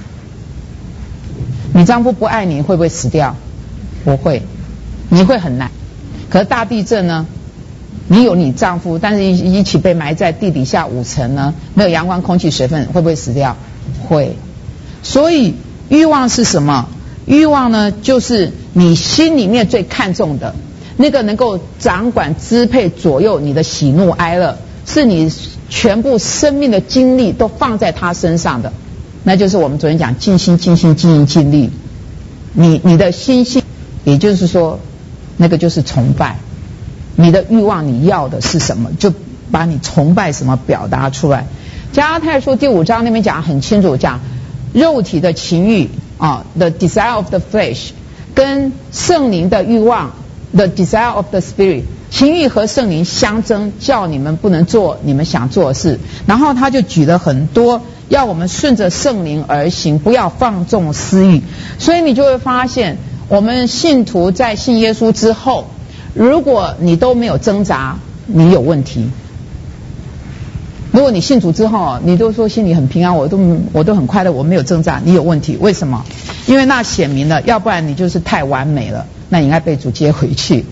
你丈夫不爱你会不会死掉？不会，你会很难。可是大地震呢，你有你丈夫，但是一一起被埋在地底下五层呢，没有阳光空气水分，会不会死掉？会。所以欲望是什么？欲望呢，就是你心里面最看重的那个能够掌管支配左右你的喜怒哀乐，是你全部生命的精力都放在他身上的，那就是我们昨天讲尽心尽心尽意尽力。你你的心性，也就是说那个就是崇拜。你的欲望你要的是什么，就把你崇拜什么表达出来。加拉太书第五章那边讲很清楚，讲肉体的情欲啊 ，the desire of the flesh， 跟圣灵的欲望 ，the desire of the spirit， 情欲和圣灵相争，叫你们不能做你们想做的事。然后他就举了很多，要我们顺着圣灵而行，不要放纵私欲。所以你就会发现，我们信徒在信耶稣之后，如果你都没有挣扎，你有问题。如果你信主之后，你都说心里很平安，我都我都很快乐，我没有挣扎，你有问题。为什么？因为那显明了，要不然你就是太完美了，那你应该被主接回去；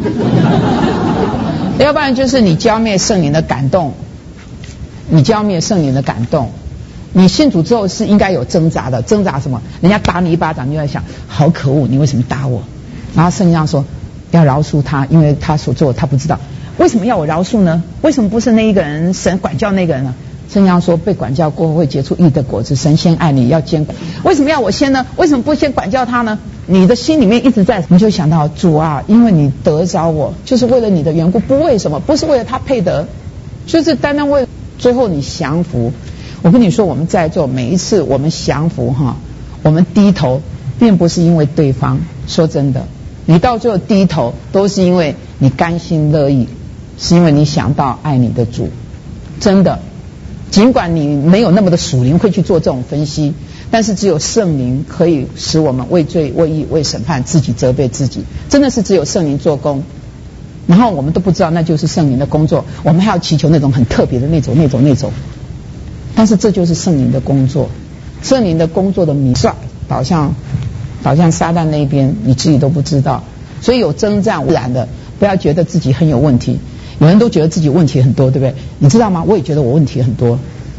要不然就是你浇灭圣灵的感动，你浇灭圣灵的感动。你信主之后是应该有挣扎的，挣扎什么？人家打你一巴掌，你就在想，好可恶，你为什么打我？然后圣经上说要饶恕他，因为他所做的他不知道。为什么要我饶恕呢？为什么不是那一个人神管教那个人呢？圣经上说被管教过后会结出义的果子，神先爱你要监管。为什么要我先呢？为什么不先管教他呢？你的心里面一直在，你就想到主啊，因为你得着我，就是为了你的缘故，不为什么，不是为了他配得，就是单单为最后你降服。我跟你说，我们在座每一次我们降服哈，我们低头，并不是因为对方，说真的，你到最后低头都是因为你甘心乐意。是因为你想到爱你的主，真的，尽管你没有那么的属灵会去做这种分析，但是只有圣灵可以使我们为罪为义为审判自己责备自己，真的是只有圣灵做工，然后我们都不知道那就是圣灵的工作，我们还要祈求那种很特别的那种那种那种，但是这就是圣灵的工作，圣灵的工作的迷算导向导向撒旦那边，你自己都不知道，所以有征战污染的，不要觉得自己很有问题。有人都觉得自己问题很多，对不对？你知道吗？我也觉得我问题很多，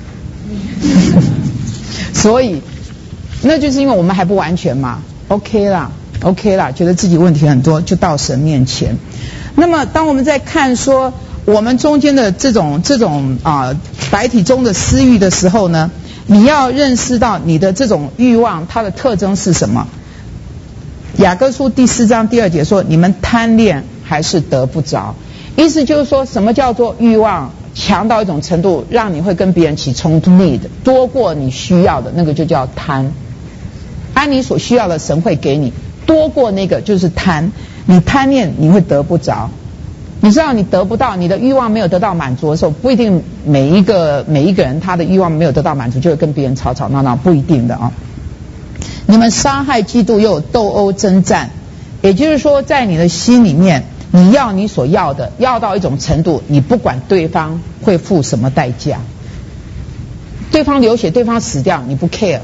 所以那就是因为我们还不完全嘛。OK 啦 ，OK 啦，觉得自己问题很多，就到神面前。那么，当我们在看说我们中间的这种这种啊白体中的私欲的时候呢，你要认识到你的这种欲望它的特征是什么。雅各书第四章第二节说：“你们贪恋还是得不着。”意思就是说，什么叫做欲望强到一种程度，让你会跟别人起冲突 need 多过你需要的，那个就叫贪。按你所需要的，神会给你；多过那个就是贪。你贪念，你会得不着。你知道你得不到，你的欲望没有得到满足的时候，不一定每一个每一个人他的欲望没有得到满足，就会跟别人吵吵闹闹，不一定的啊。你们杀害基督，又有斗殴征战，也就是说，在你的心里面。你要你所要的，要到一种程度，你不管对方会付什么代价，对方流血，对方死掉，你不 care。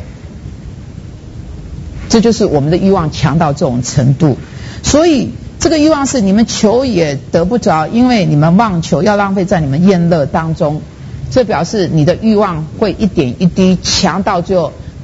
这就是我们的欲望强到这种程度。所以这个欲望是你们求也得不着，因为你们妄求，要浪费在你们宴乐当中。这表示你的欲望会一点一滴强到最后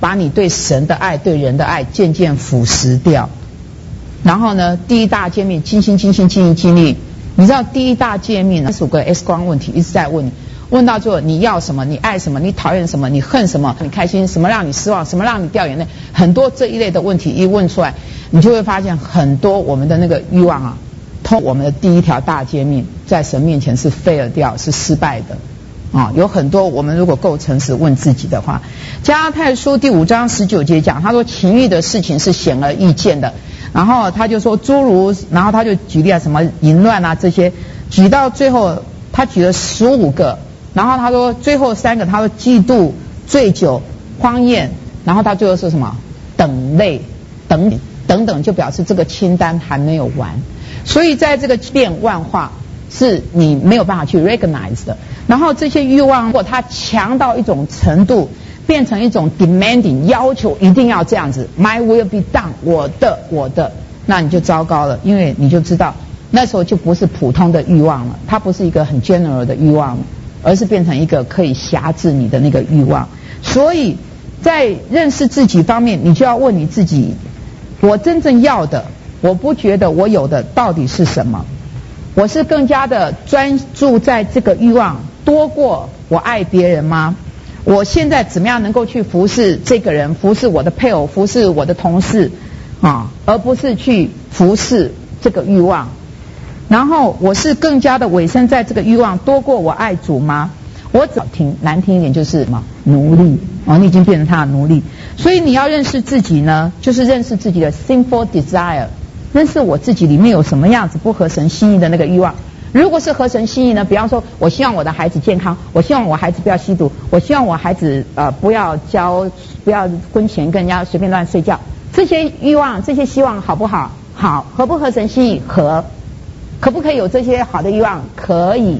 把你对神的爱、对人的爱渐渐腐蚀掉。然后呢，第一大诫命，尽心、尽心、尽意、尽力。你知道第一大诫命呢，是五个 X 光问题一直在问你，问到最后你要什么，你爱什么，你讨厌什么，你恨什么，你开心什么，让你失望什么，让你掉眼泪，很多这一类的问题一问出来，你就会发现很多我们的那个欲望啊，通我们的第一条大诫命，在神面前是 fail 掉，是失败的。啊、哦，有很多我们如果够诚实问自己的话，加拉太书第五章十九节讲，他说情欲的事情是显而易见的，然后他就说诸如，然后他就举例了什么淫乱啊这些，举到最后他举了十五个，然后他说最后三个，他说嫉妒、醉酒、荒宴，然后他最后是什么等类等等等，就表示这个清单还没有完，所以在这个变万化是你没有办法去 recognize 的。然后这些欲望，如果它强到一种程度，变成一种 demanding 要求，一定要这样子 ，my will be done， 我的我的，那你就糟糕了，因为你就知道那时候就不是普通的欲望了，它不是一个很 general 的欲望了，而是变成一个可以辖制你的那个欲望。所以在认识自己方面，你就要问你自己，我真正要的，我不觉得我有的到底是什么？我是更加的专注在这个欲望多过我爱别人吗？我现在怎么样能够去服侍这个人，服侍我的配偶，服侍我的同事啊，而不是去服侍这个欲望？然后我是更加的委身在这个欲望多过我爱主吗？我早听难听一点就是什么奴隶哦，你已经变成他的奴隶。所以你要认识自己呢，就是认识自己的 sinful desire， 认识我自己里面有什么样子不合神心意的那个欲望。如果是合神心意呢，比方说我希望我的孩子健康，我希望我孩子不要吸毒，我希望我孩子呃不要交不要婚前跟人家随便乱睡觉，这些欲望这些希望好不好？好。合不合神心意？合。可不可以有这些好的欲望？可以。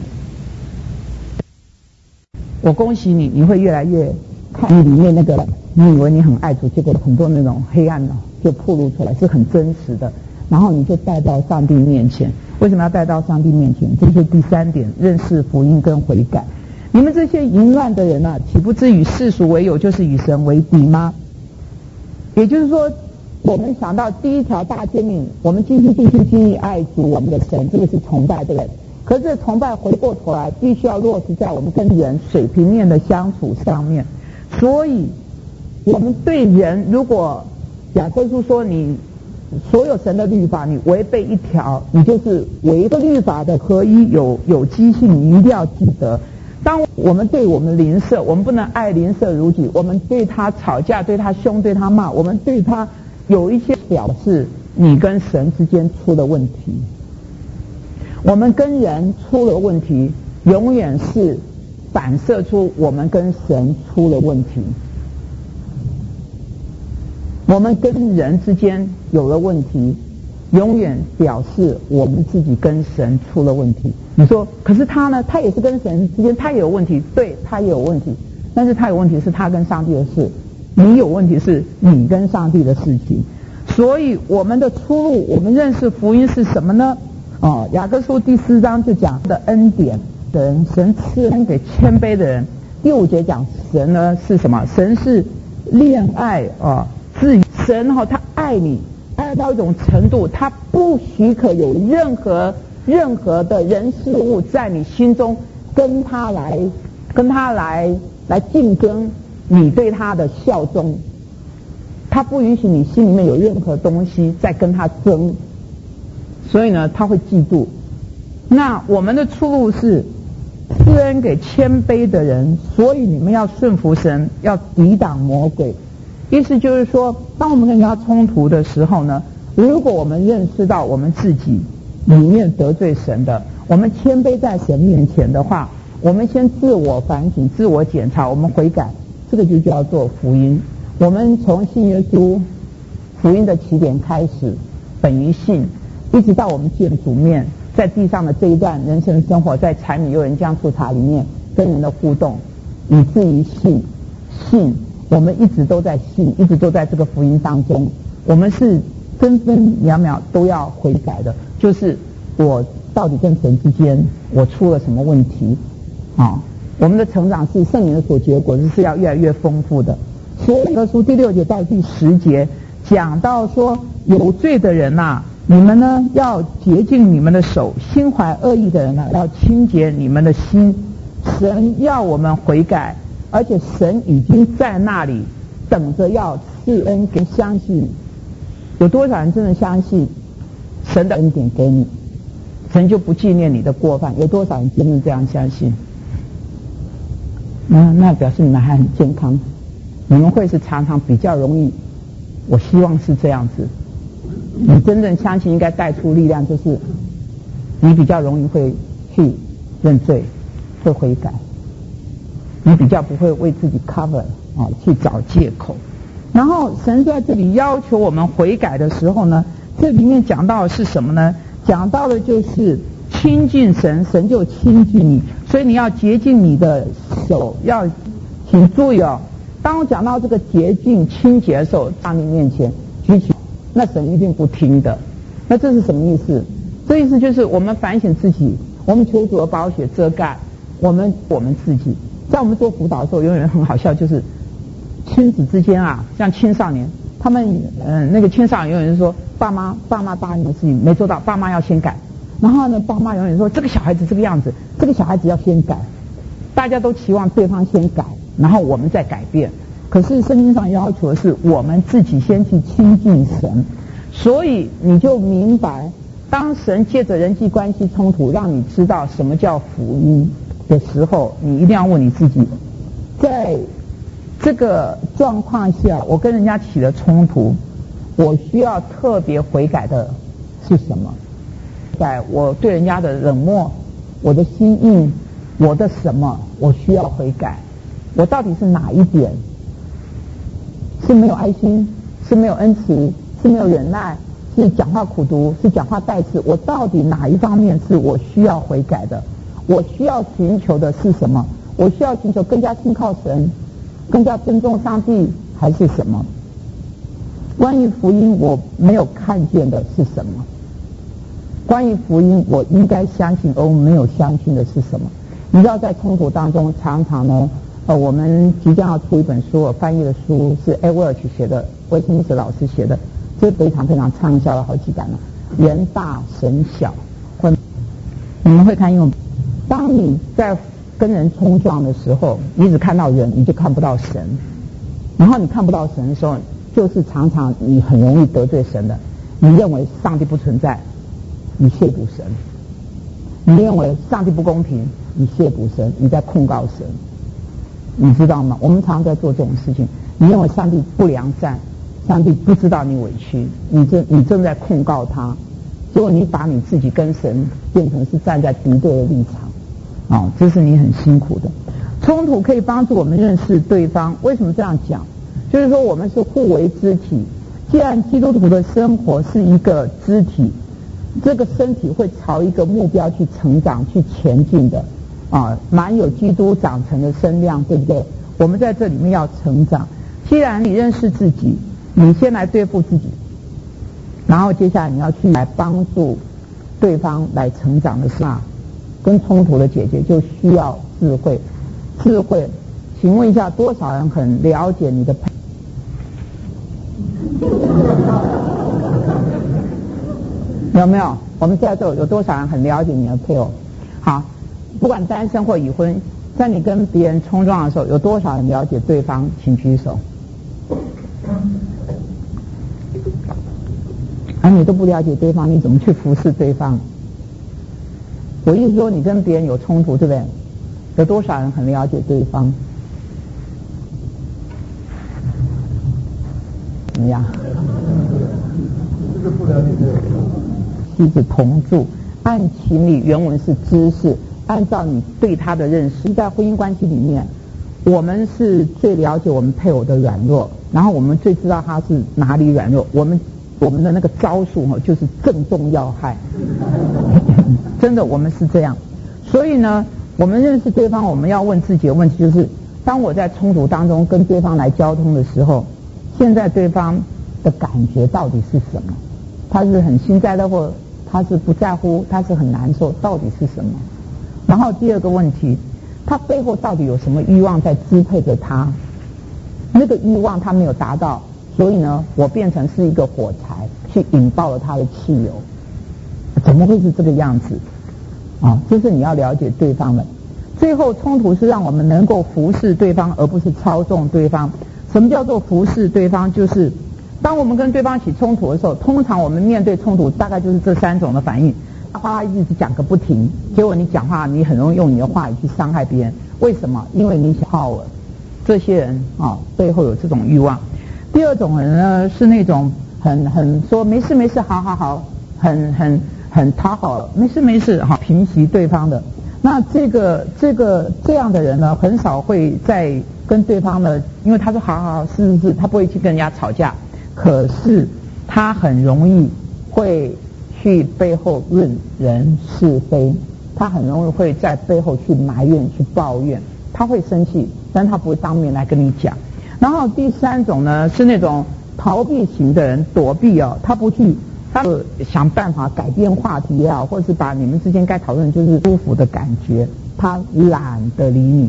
我恭喜你，你会越来越看你里面那个，你以为你很爱主，结果很多那种黑暗呢就暴露出来，是很真实的，然后你就带到上帝面前。为什么要带到上帝面前？这是第三点，认识福音跟悔改。你们这些淫乱的人啊，岂不知与世俗为友，就是与神为敌吗？也就是说，我们想到第一条大诫命，我们尽心尽心尽意爱主我们的神，这个是崇拜，对不对？可是这崇拜回过头来，必须要落实在我们跟人水平面的相处上面。所以，我们对人，如果雅各书说你所有神的律法，你违背一条，你就是违背律法的合一有有机性，你一定要记得。当我们对我们邻舍，我们不能爱邻舍如己，我们对他吵架，对他凶，对他骂，我们对他有一些表示，你跟神之间出了问题。我们跟人出了问题，永远是反射出我们跟神出了问题。我们跟人之间有了问题，永远表示我们自己跟神出了问题。你说，可是他呢？他也是跟神之间，他也有问题，对，他也有问题，但是他有问题是他跟上帝的事，你有问题是你跟上帝的事情。所以我们的出路，我们认识福音是什么呢？哦，雅各书第四章就讲的恩典的人，神赐恩给谦卑的人。第五节讲神呢是什么？神是恋爱啊，至于神哈、哦，他爱你，爱到一种程度，他不许可有任何任何的人事物在你心中跟他来跟他来来竞争你对他的效忠，他不允许你心里面有任何东西在跟他争。所以呢，他会嫉妒。那我们的出路是赐恩给谦卑的人，所以你们要顺服神，要抵挡魔鬼。意思就是说，当我们跟人家冲突的时候呢，如果我们认识到我们自己里面得罪神的，我们谦卑在神面前的话，我们先自我反省、自我检查，我们悔改，这个就叫做福音。我们从信耶稣福音的起点开始，本于信，一直到我们见主面，在地上的这一段人生生活，在柴米油盐酱醋茶里面跟人的互动，以至于信信，我们一直都在信，一直都在这个福音当中。我们是分分秒秒都要悔改的，就是我到底跟神之间我出了什么问题啊？我们的成长是圣灵的所结果子是要越来越丰富的， 所以书第六节到第十节讲到说，有罪的人呐、啊，你们呢要洁净你们的手；心怀恶意的人呢、啊，要清洁你们的心。神要我们悔改，而且神已经在那里等着要赐恩给相信。有多少人真的相信神的恩典给你，神就不纪念你的过犯？有多少人真的这样相信？那那表示你们还很健康，你们会是常常比较容易，我希望是这样子。你真正相信应该带出力量，就是你比较容易会去认罪，会悔改，你比较不会为自己 cover 啊去找借口。然后神在这里要求我们悔改的时候呢，这里面讲到的是什么呢？讲到的就是亲近神，神就亲近你，所以你要洁净你的手。要请注意哦，当我讲到这个洁净清洁的时候，在你面前举起，那神一定不听的。那这是什么意思？这意思就是我们反省自己，我们求主的宝血遮盖我们我们自己。在我们做辅导的时候，永远很好笑，就是亲子之间啊，像青少年，他们嗯、呃、那个青少年永远是说，爸妈爸妈答应的事情没做到，爸妈要先改。然后呢，爸妈永远说这个小孩子这个样子，这个小孩子要先改。大家都期望对方先改，然后我们再改变。可是圣经上要求的是我们自己先去亲近神。所以你就明白，当神借着人际关系冲突让你知道什么叫福音的时候，你一定要问你自己，在这个状况下，我跟人家起了冲突，我需要特别悔改的是什么？在我对人家的冷漠，我的心硬，我的什么我需要悔改？我到底是哪一点？是没有爱心，是没有恩慈，是没有忍耐，是讲话苦毒，是讲话带刺？我到底哪一方面是我需要悔改的？我需要寻求的是什么？我需要寻求更加信靠神，更加尊重上帝，还是什么？关于福音我没有看见的是什么？关于福音我应该相信而我没有相信的是什么？你知道在冲突当中，常常呢呃，我们即将要出一本书，我翻译的书是 A. Welch 写的，威斯敏斯特老师写的，这非常非常畅销了好几版了。人大神小，你们会看英文。当你在跟人冲撞的时候，你只看到人，你就看不到神。然后你看不到神的时候，就是常常你很容易得罪神的。你认为上帝不存在，你亵渎神；你认为上帝不公平，你亵渎神，你在控告神。你知道吗？我们常常在做这种事情。你认为上帝不良善，上帝不知道你委屈，你正你正在控告他，结果你把你自己跟神变成是站在敌对的立场，哦，这是你很辛苦的。冲突可以帮助我们认识对方。为什么这样讲？就是说我们是互为肢体。既然基督徒的生活是一个肢体，这个身体会朝一个目标去成长、去前进的。啊，满有基督长成的身量，对不对？我们在这里面要成长。既然你认识自己，你先来对付自己，然后接下来你要去来帮助对方来成长的时候，跟冲突的解决就需要智慧。智慧，请问一下，多少人很了解你的配偶？有没有？我们在座有多少人很了解你的配偶？好。不管单身或已婚，在你跟别人冲撞的时候，有多少人了解对方？请举手。而你都不了解对方，你怎么去服侍对方？我意思说，你跟别人有冲突，对不对？有多少人很了解对方？怎么样？ 这个不了解对方。 妻子同住，按情理原文是知识。按照你对他的认识，在婚姻关系里面，我们是最了解我们配偶的软弱，然后我们最知道他是哪里软弱，我们我们的那个招数就是正中要害。真的，我们是这样。所以呢，我们认识对方，我们要问自己的问题就是：当我在冲突当中跟对方来交通的时候，现在对方的感觉到底是什么？他是很幸灾乐祸，他是不在乎，他是很难受，到底是什么？然后第二个问题，他背后到底有什么欲望在支配着他？ 那个欲望他没有达到，所以呢，我变成是一个火柴，去引爆了他的汽油。怎么会是这个样子？啊，这是你要了解对方的。最后冲突是让我们能够服侍对方，而不是操纵对方。什么叫做服侍对方？就是当我们跟对方起冲突的时候，通常我们面对冲突大概就是这三种的反应。哗啦一直讲个不停，结果你讲话你很容易用你的话语去伤害别人。为什么？因为你想好了。这些人啊，背后有这种欲望。第二种人呢，是那种很很说没事没事，好好好，很很很讨好，没事没事，好平息对方的。那这个这个这样的人呢，很少会在跟对方的，因为他说好好好，是是是，他不会去跟人家吵架，可是他很容易会去背后论人是非，他很容易会在背后去埋怨去抱怨，他会生气，但他不会当面来跟你讲。然后第三种呢，是那种逃避型的人，躲避哦，他不去，他想办法改变话题也好，或者是把你们之间该讨论就是舒服的感觉，他懒得理你，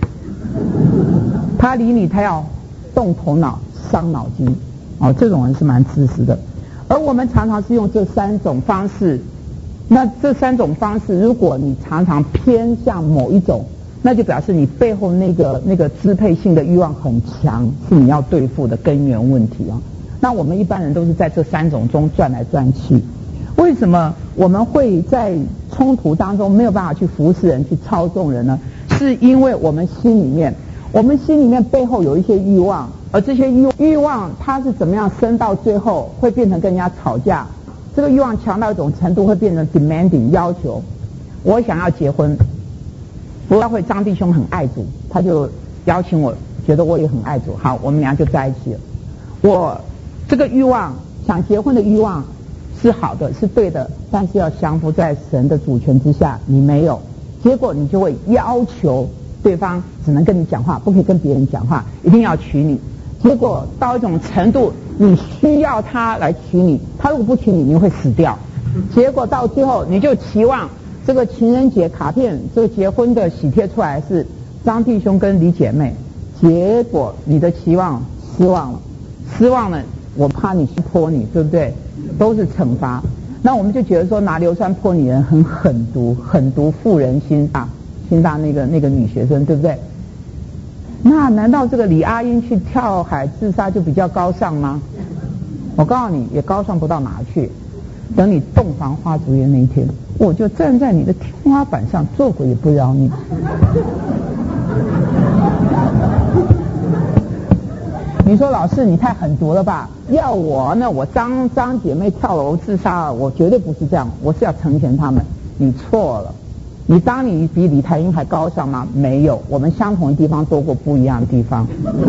他理你他要动头脑伤脑筋哦，这种人是蛮自私的。而我们常常是用这三种方式，那这三种方式，如果你常常偏向某一种，那就表示你背后那个那个支配性的欲望很强，是你要对付的根源问题啊。那我们一般人都是在这三种中转来转去。为什么我们会在冲突当中没有办法去服侍人、去操纵人呢？是因为我们心里面，我们心里面背后有一些欲望，而这些欲欲望它是怎么样升到最后会变成跟人家吵架？这个欲望强到一种程度会变成 demanding 要求。我想要结婚。不教会张弟兄很爱主，他就邀请我，觉得我也很爱主，好，我们俩就在一起了。我这个欲望，想结婚的欲望是好的，是对的，但是要降服在神的主权之下，你没有，结果你就会要求对方只能跟你讲话，不可以跟别人讲话，一定要娶你。结果到一种程度，你需要他来娶你，他如果不娶你，你会死掉。结果到最后，你就期望这个情人节卡片，这个结婚的喜帖出来是张弟兄跟李姐妹，结果你的期望失望了，失望了，我怕你去泼你，对不对？都是惩罚。那我们就觉得说拿硫酸泼女人很狠毒，狠毒妇人心大，心大那个那个女学生，对不对？那难道这个李阿英去跳海自杀就比较高尚吗？我告诉你，也高尚不到哪去。等你洞房花烛夜那一天，我就站在你的天花板上，做鬼也不饶你。你说老师你太狠毒了吧？要我呢，我张张姐妹跳楼自杀了，我绝对不是这样，我是要成全他们。你错了，你当你比李台英还高尚吗？没有，我们相同的地方多过不一样的地方。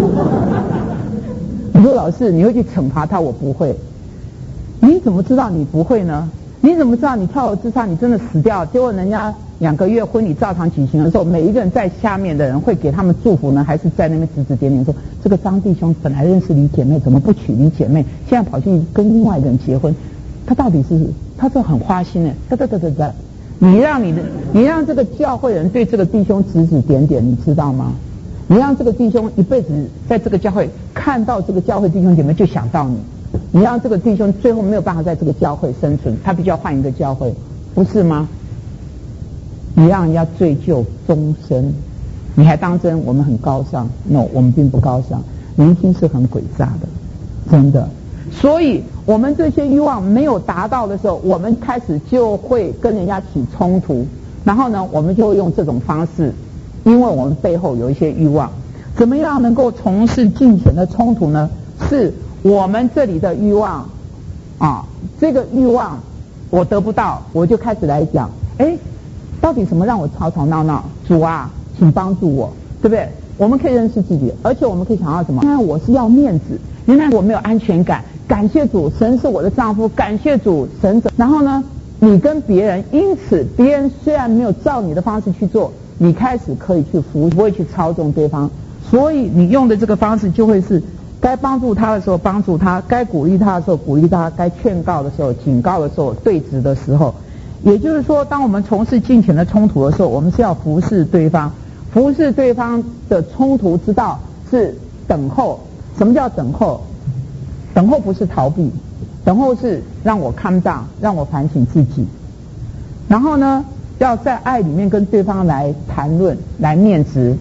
你说老师你会去惩罚他？我不会。你怎么知道你不会呢？你怎么知道你跳楼自杀你真的死掉？结果人家两个月婚礼照常举行的时候，每一个人在下面的人会给他们祝福呢，还是在那边指指点点说这个张弟兄本来认识李姐妹，怎么不娶李姐妹，现在跑去跟另外一个人结婚？他到底是他这很花心呢？哒哒哒哒哒！你让你的你让这个教会人对这个弟兄指指点点，你知道吗？你让这个弟兄一辈子在这个教会看到这个教会弟兄姐妹就想到你。你让这个弟兄最后没有办法在这个教会生存，他必须要换一个教会，不是吗？你让人家罪疚终身，你还当真我们很高尚 ？No， 我们并不高尚，人心是很诡诈的，真的。所以我们这些欲望没有达到的时候，我们开始就会跟人家起冲突，然后呢，我们就会用这种方式，因为我们背后有一些欲望，怎么样能够从事金钱的冲突呢？是我们这里的欲望啊，这个欲望我得不到，我就开始来讲，哎，到底什么让我吵吵闹闹？主啊，请帮助我，对不对？我们可以认识自己，而且我们可以想到什么？原来我是要面子，原来我没有安全感。感谢主，神是我的丈夫。感谢主，神者。然后呢，你跟别人，因此别人虽然没有照你的方式去做，你开始可以去服，不会去操纵对方。所以你用的这个方式就会是。该帮助他的时候帮助他，该鼓励他的时候鼓励他，该劝告的时候警告的时候对峙的时候，也就是说，当我们从事金钱的冲突的时候，我们是要服侍对方，服侍对方的冲突之道是等候， 什么叫等候？等候不是逃避，等候是让我calm down，让我反省自己。然后呢，要在爱里面跟对方来谈论，来面质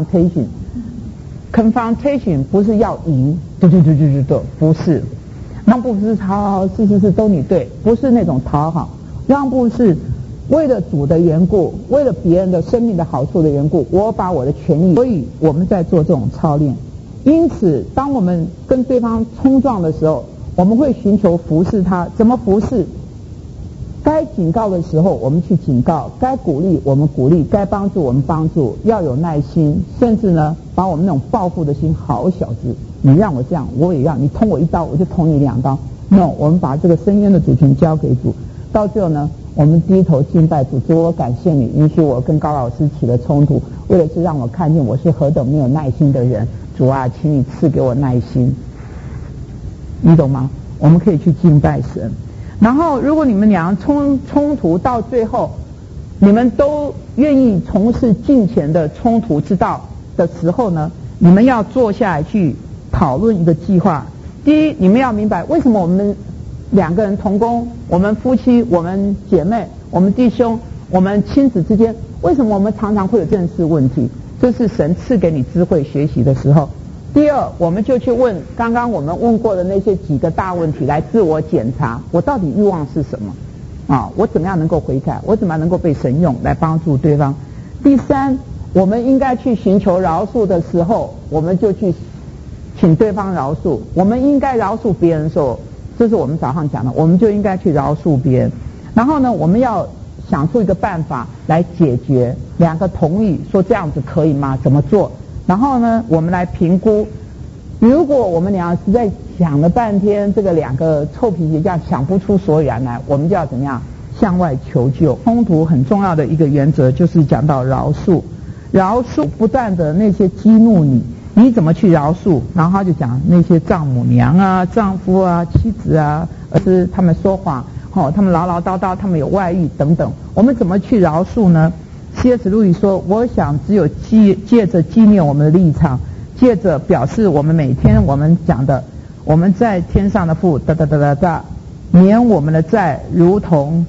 confrontation。confrontation 不是要赢，对对对对对对，不是。让步是好好，是是是，都你对，不是那种讨好。让步是为了主的缘故，为了别人的生命的好处的缘故，我把我的权益。所以我们在做这种操练。因此，当我们跟对方冲撞的时候，我们会寻求服侍他。怎么服侍？该警告的时候，我们去警告；该鼓励，我们鼓励；该帮助，我们帮助。要有耐心，甚至呢，把我们那种报复的心，好小子，你让我这样，我也让你捅我一刀，我就捅你两刀。No， 我们把这个深渊的主权交给主。到最后呢，我们低头敬拜主，主，我感谢你允许我跟高老师起了冲突，为了是让我看见我是何等没有耐心的人。主啊，请你赐给我耐心，你懂吗？我们可以去敬拜神。然后，如果你们俩冲冲突到最后，你们都愿意从事敬虔的冲突之道的时候呢，你们要坐下来去讨论一个计划。第一，你们要明白为什么我们两个人同工，我们夫妻，我们姐妹，我们弟兄，我们亲子之间，为什么我们常常会有正式问题？这是神赐给你智慧学习的时候。第二，我们就去问刚刚我们问过的那些几个大问题，来自我检查，我到底欲望是什么？啊，我怎么样能够悔改？我怎么样能够被神用来帮助对方？第三，我们应该去寻求饶恕的时候，我们就去请对方饶恕。我们应该饶恕别人的时候，这是我们早上讲的，我们就应该去饶恕别人。然后呢，我们要想出一个办法来解决，两个同意说这样子可以吗？怎么做？然后呢，我们来评估，如果我们俩实在想了半天，这个两个臭皮鞋匠想不出所以然来，我们就要怎么样向外求救。冲突很重要的一个原则就是讲到饶恕，饶恕不断的那些激怒你，你怎么去饶恕？然后他就讲那些丈母娘啊、丈夫啊、妻子啊，而是他们说谎，哦，他们唠唠叨叨，他们有外遇等等，我们怎么去饶恕呢？C S 路易说，我想只有借借着纪念我们的立场，借着表示我们每天我们讲的，我们在天上的父哒哒哒哒哒，免我们的债，如同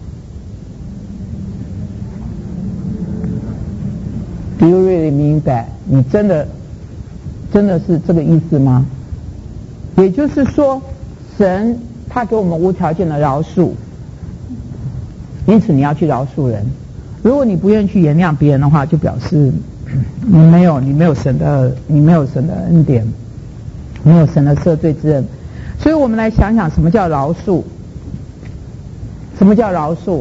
Do you really mean that？ 你真的真的是这个意思吗？也就是说，神他给我们无条件的饶恕，因此你要去饶恕人。如果你不愿意去原谅别人的话，就表示你没有你没有神的你没有神的恩典，没有神的赦罪之恩。所以我们来想想什么叫饶恕？什么叫饶恕？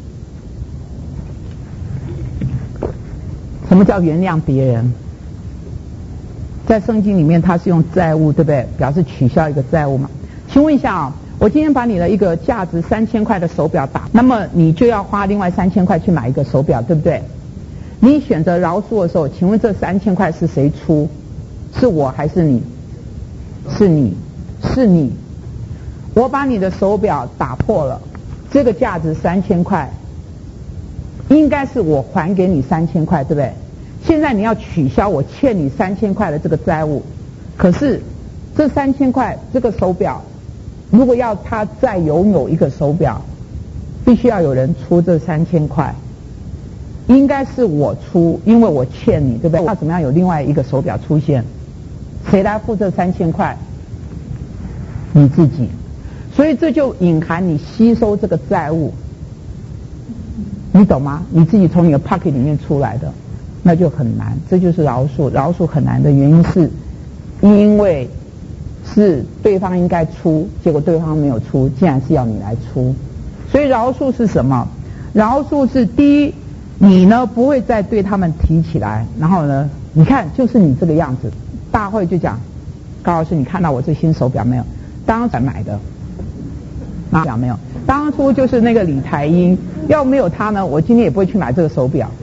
什么叫原谅别人？在圣经里面，它是用债务，对不对？表示取消一个债务嘛。请问一下啊，我今天把你的一个价值三千块的手表打，那么你就要花另外三千块去买一个手表，对不对？你选择饶恕的时候，请问这三千块是谁出？是我还是你？是你，是你。我把你的手表打破了，这个价值三千块，应该是我还给你三千块，对不对？现在你要取消我欠你三千块的这个债务，可是这三千块这个手表，如果要他再拥有一个手表，必须要有人出这三千块，应该是我出，因为我欠你，对不对？要怎么样有另外一个手表出现？谁来付这三千块？你自己。所以这就隐含你吸收这个债务，你懂吗？你自己从你的 pocket 里面出来的，那就很难。这就是饶恕，饶恕很难的原因是，因为是对方应该出，结果对方没有出，竟然是要你来出。所以饶恕是什么？饶恕是第一，你呢不会再对他们提起来，然后呢，你看就是你这个样子。大会就讲，高老师，你看到我这新手表没有？当才买的，那讲没有？当初就是那个李台英，要没有他呢，我今天也不会去买这个手表。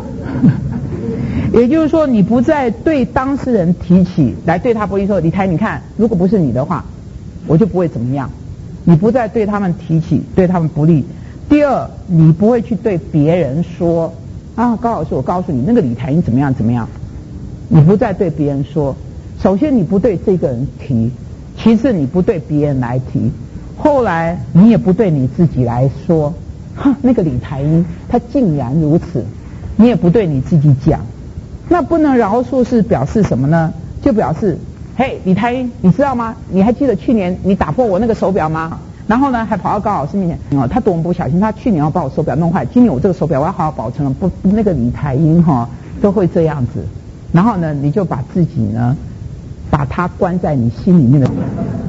也就是说，你不再对当事人提起来，对他不会说，李台，你看，如果不是你的话，我就不会怎么样。你不再对他们提起，对他们不利。第二，你不会去对别人说啊，高老师，我告诉你，那个李台英怎么样怎么样。你不再对别人说， 首先你不对这个人提，其次你不对别人来提，后来你也不对你自己来说，哈，那个李台英他竟然如此，你也不对你自己讲。那不能饶恕是表示什么呢？就表示，嘿，李台英，你知道吗？你还记得去年你打破我那个手表吗？然后呢，还跑到高老师面前，哦，他多么不小心，他去年要把我手表弄坏，今年我这个手表我要好好保存了。不，那个李台英哈、哦、都会这样子。然后呢，你就把自己呢，把它关在你心里面的。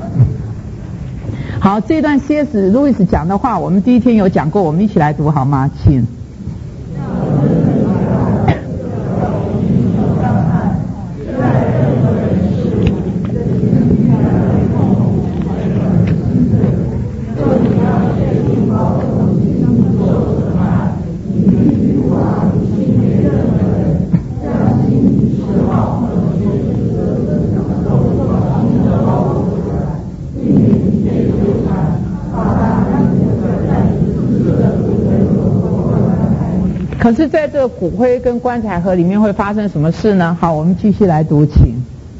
好，这段 C S 路易斯讲的话，我们第一天有讲过，我们一起来读好吗？请。可是在这个骨灰跟棺材盒里面会发生什么事呢？好，我们继续来读，请。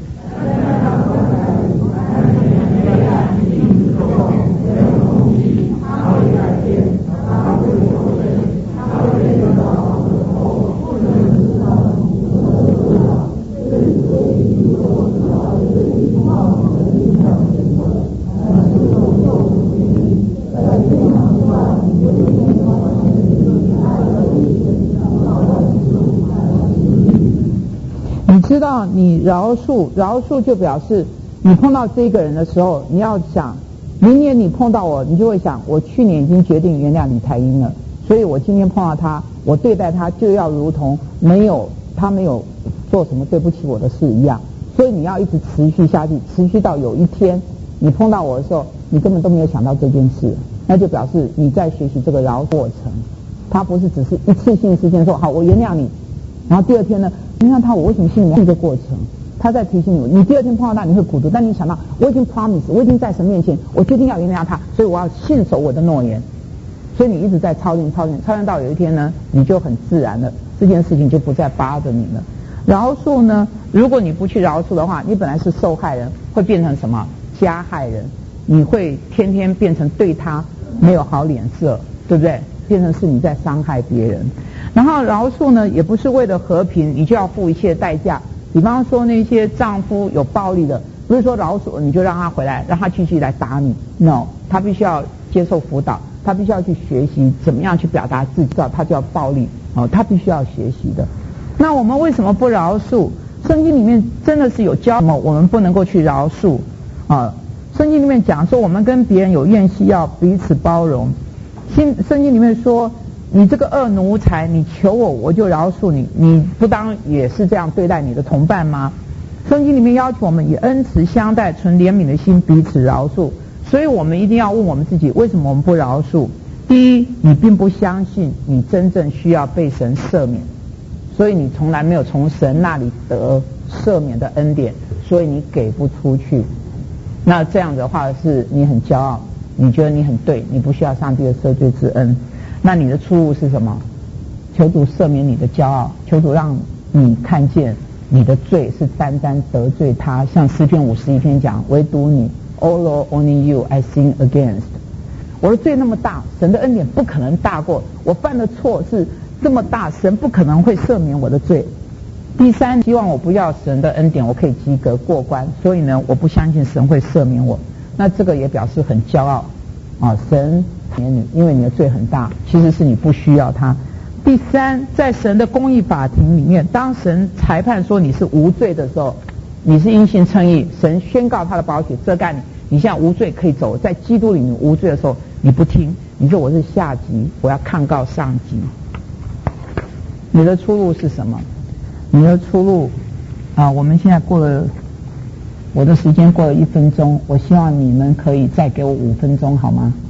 知道你饶恕，饶恕就表示你碰到这个人的时候，你要想，明年你碰到我，你就会想，我去年已经决定原谅李台英了，所以我今天碰到他，我对待他就要如同没有他没有做什么对不起我的事一样。所以你要一直持续下去，持续到有一天你碰到我的时候，你根本都没有想到这件事，那就表示你在学习这个饶过程。它不是只是一次性事件说好我原谅你，然后第二天呢，原谅他，我为什么心里面这个过程？他在提醒你，你第二天碰到他你会苦读，但你想到我已经 promise， 我已经在神面前，我决定要原谅他，所以我要信守我的诺言。所以你一直在操练操练操练到有一天呢，你就很自然了，这件事情就不再扒着你了。饶恕呢，如果你不去饶恕的话，你本来是受害人，会变成什么？加害人，你会天天变成对他没有好脸色，对不对？变成是你在伤害别人。然后饶恕呢，也不是为了和平，你就要付一切代价。比方说那些丈夫有暴力的，不是说饶恕你就让他回来，让他继续来打你 ，no， 他必须要接受辅导，他必须要去学习怎么样去表达自己，他就要暴力哦，他必须要学习的。那我们为什么不饶恕？圣经里面真的是有教什么我们不能够去饶恕啊？圣经里面讲说我们跟别人有怨隙要彼此包容。新圣经里面说，你这个恶奴才，你求我我就饶恕你，你不当也是这样对待你的同伴吗？圣经里面要求我们以恩慈相待，存怜悯的心彼此饶恕。所以我们一定要问我们自己，为什么我们不饶恕？第一，你并不相信你真正需要被神赦免，所以你从来没有从神那里得赦免的恩典，所以你给不出去。那这样的话是你很骄傲，你觉得你很对，你不需要上帝的赦罪之恩。那你的出路是什么？求主赦免你的骄傲，求主让你看见你的罪是单单得罪他。像诗篇五十一篇讲，唯独你 ，O Lord, only you I sin against。我的罪那么大，神的恩典不可能大过我犯的错是这么大，神不可能会赦免我的罪。第三，希望我不要神的恩典，我可以及格过关，所以呢，我不相信神会赦免我。那这个也表示很骄傲啊，神免你，因为你的罪很大，其实是你不需要他。第三，在神的公义法庭里面，当神裁判说你是无罪的时候，你是因信称义，神宣告他的宝血遮盖你，你现在无罪可以走，在基督里你无罪的时候，你不听，你说我是下级，我要抗告上级，你的出路是什么？你的出路啊，我们现在过了，我的时间过了一分钟，我希望你们可以再给我五分钟好吗？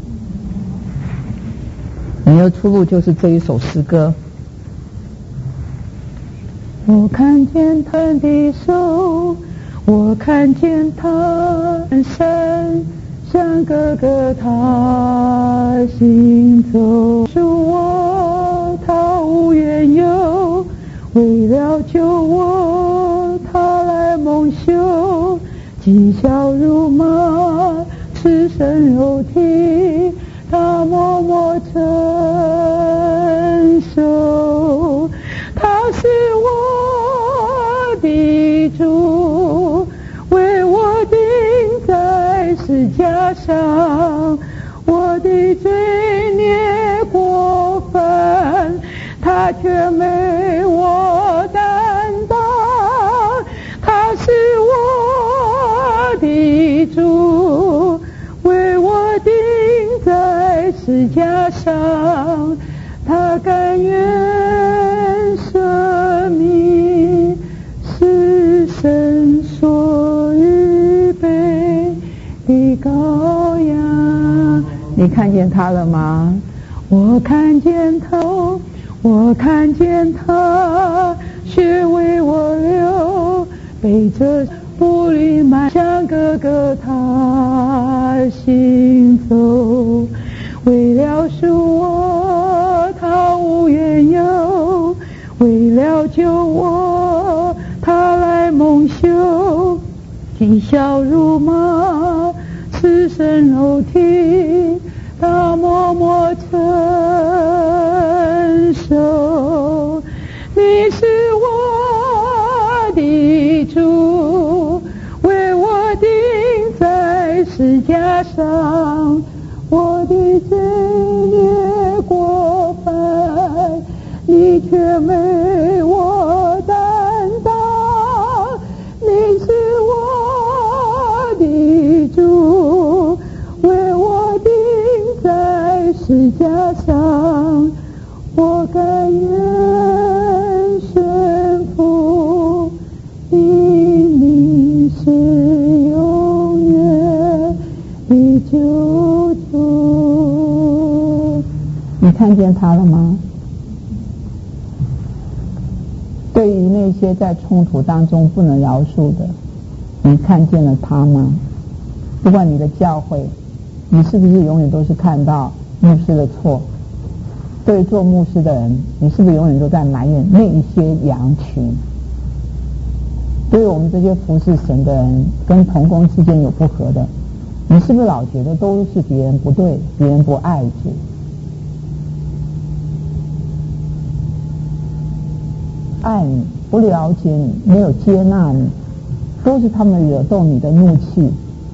你的出路就是这一首诗歌。我看见他的手，我看见他身像哥哥他行走，是我他无缘由，为了救我他来蒙羞。 轻笑如马，赤身肉体，他默默承受。他是我的主，为我钉在十架上，我的罪孽过犯，他却没我担当。他是我的主，为我钉在十架上，他甘愿舍命，是神所预备的羔羊。你看见他了吗？我看见他，我看见他，血为我流，背着布里迈向哥哥他行走。为了赎我，他无缘由；为了救我，他来蒙羞。轻笑如马，赤身肉体，他默默承受。你是我的主，为我钉在十架上，我的罪孽过犯，你却没我担当。你是我的主，为我钉在十架上，我甘愿顺服，因你是永远的救主。你看见他了吗？对于那些在冲突当中不能饶恕的，你看见了他吗？不管你的教会，你是不是永远都是看到牧师的错？对于做牧师的人，你是不是永远都在埋怨那一些羊群？对于我们这些服侍神的人，跟同工之间有不和的，你是不是老觉得都是别人不对，别人不爱主？爱你，不了解你，没有接纳你，都是他们惹动你的怒气。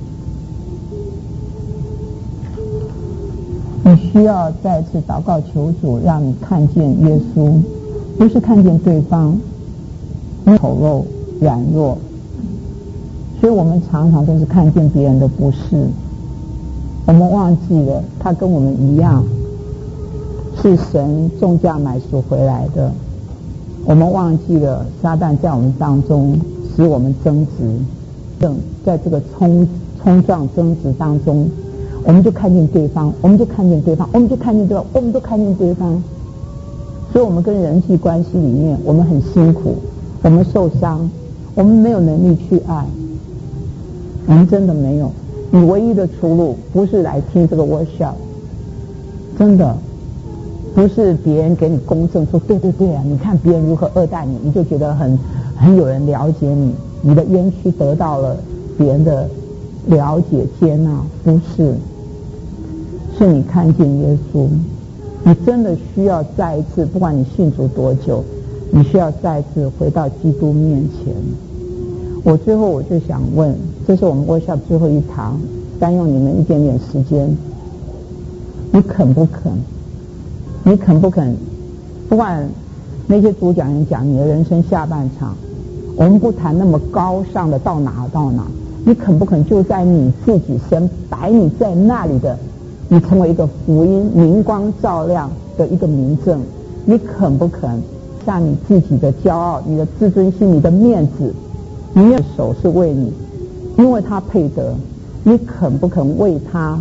你需要再次祷告求主，让你看见耶稣，不是看见对方丑陋软弱。所以我们常常都是看见别人的不是，我们忘记了他跟我们一样是神重价买赎回来的。我们忘记了撒旦在我们当中使我们争执，正在这个冲冲撞争执当中，我们就看见对方，我们就看见对方，我们就看见对方，我们就看见对方。所以我们跟人际关系里面，我们很辛苦，我们受伤，我们没有能力去爱，我们真的没有。你唯一的出路不是来听这个 workshop， 真的不是别人给你公正说对对对啊，你看别人如何恶待你，你就觉得很很有人了解你，你的冤屈得到了别人的了解接纳，不是，是你看见耶稣。你真的需要再一次，不管你信主多久，你需要再一次回到基督面前。我最后我就想问，这是我们 workshop 最后一堂，单用你们一点点时间，你肯不肯？你肯不肯？不管那些主讲人讲你的人生下半场，我们不谈那么高尚的到哪到哪，你肯不肯就在你自己神摆你在那里的，你成为一个福音明光照亮的一个明证？你肯不肯让你自己的骄傲、你的自尊心、你的面子，你的手是为你，因为他配得，你肯不肯为他？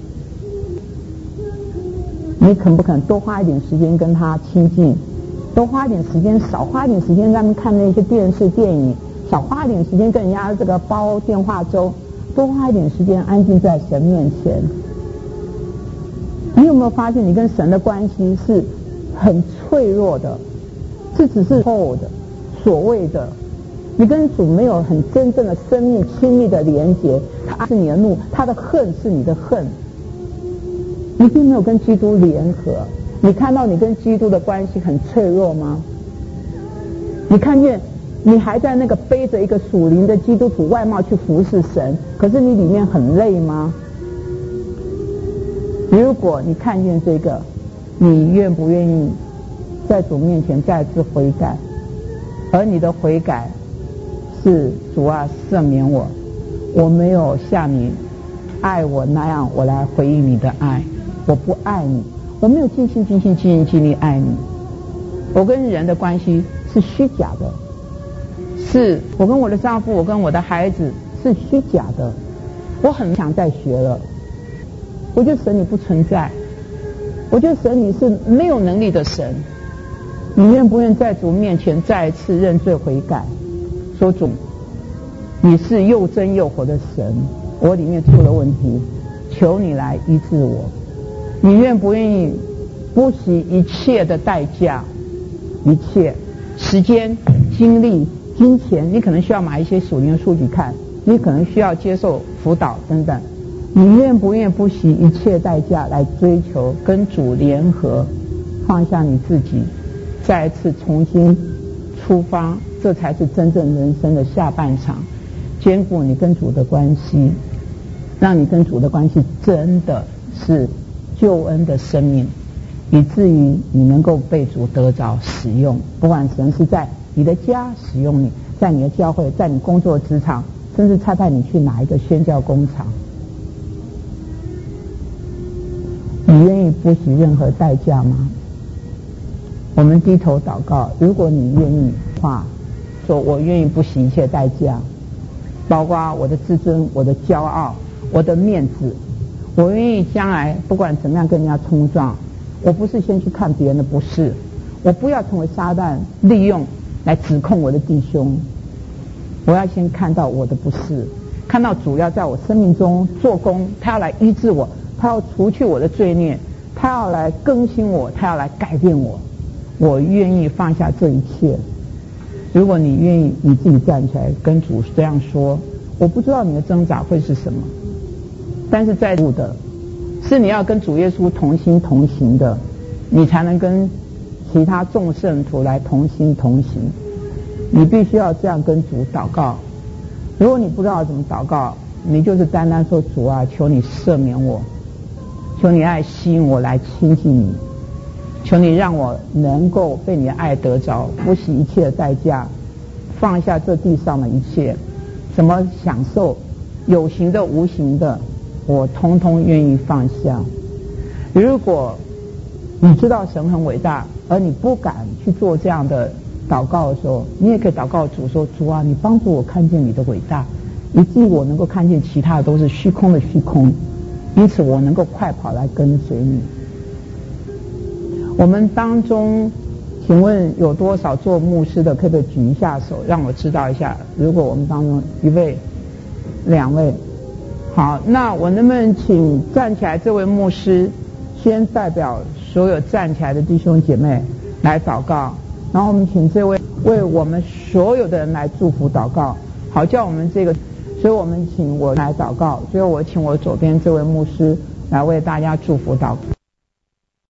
你肯不肯多花一点时间跟他亲近，多花一点时间，少花一点时间让他们看那些电视电影，少花一点时间跟人家这个煲电话粥，多花一点时间安静在神面前。你有没有发现你跟神的关系是很脆弱的？这只是后的所谓的， 你跟主没有很真正的生命亲密的连结，他是你的怒，他的恨是你的恨，你并没有跟基督联合。你看到你跟基督的关系很脆弱吗？你看见你还在那个背着一个属灵的基督徒外貌去服侍神，可是你里面很累吗？如果你看见这个，你愿不愿意在主面前再次悔改？而你的悔改是主啊，赦免我，我没有像你爱我那样，我来回应你的爱，我不爱你，我没有尽心尽心尽心尽力爱你，我跟人的关系是虚假的，是我跟我的丈夫，我跟我的孩子是虚假的，我很想再学了，我觉得神你不存在，我觉得神你是没有能力的神。你愿不愿在主面前再一次认罪悔改，说主你是又真又活的神，我里面出了问题，求你来医治我。你愿不愿意不惜一切的代价，一切时间精力金钱，你可能需要买一些属灵的数据看，你可能需要接受辅导等等，你愿不愿不惜一切代价来追求跟主联合，放下你自己，再一次重新出发，这才是真正人生的下半场，兼顾你跟主的关系，让你跟主的关系真的是救恩的生命，以至于你能够被主得着使用。不管神是在你的家使用你，在你的教会，在你工作职场，甚至差派你去哪一个宣教工厂，你愿意不惜任何代价吗？我们低头祷告，如果你愿意的话，说我愿意不惜一切代价，包括我的自尊，我的骄傲，我的面子，我愿意将来不管怎么样跟人家冲撞，我不是先去看别人的不是，我不要成为撒旦利用来指控我的弟兄，我要先看到我的不是，看到主要在我生命中做工，他要来医治我，他要除去我的罪孽，他要来更新我，他要来改变我，我愿意放下这一切。如果你愿意你自己站起来跟主这样说，我不知道你的挣扎会是什么，但是在主的是你要跟主耶稣同心同行的，你才能跟其他众圣徒来同心同行。你必须要这样跟主祷告。如果你不知道怎么祷告，你就是单单说主啊，求你赦免我，求你爱吸引我来亲近你，求你让我能够被你的爱得着，不惜一切的代价放下这地上的一切，什么享受有形的无形的，我通通愿意放下。如果你知道神很伟大，而你不敢去做这样的祷告的时候，你也可以祷告主说，主啊，你帮助我看见你的伟大，以至于我能够看见其他的都是虚空的虚空，因此我能够快跑来跟随你。我们当中请问有多少做牧师的，可不可以举一下手让我知道一下？如果我们当中一位两位，好，那我能不能请站起来这位牧师先代表所有站起来的弟兄姐妹来祷告，然后我们请这位为我们所有的人来祝福祷告，好叫我们这个，所以我们请我来祷告，最后我请我左边这位牧师来为大家祝福祷告。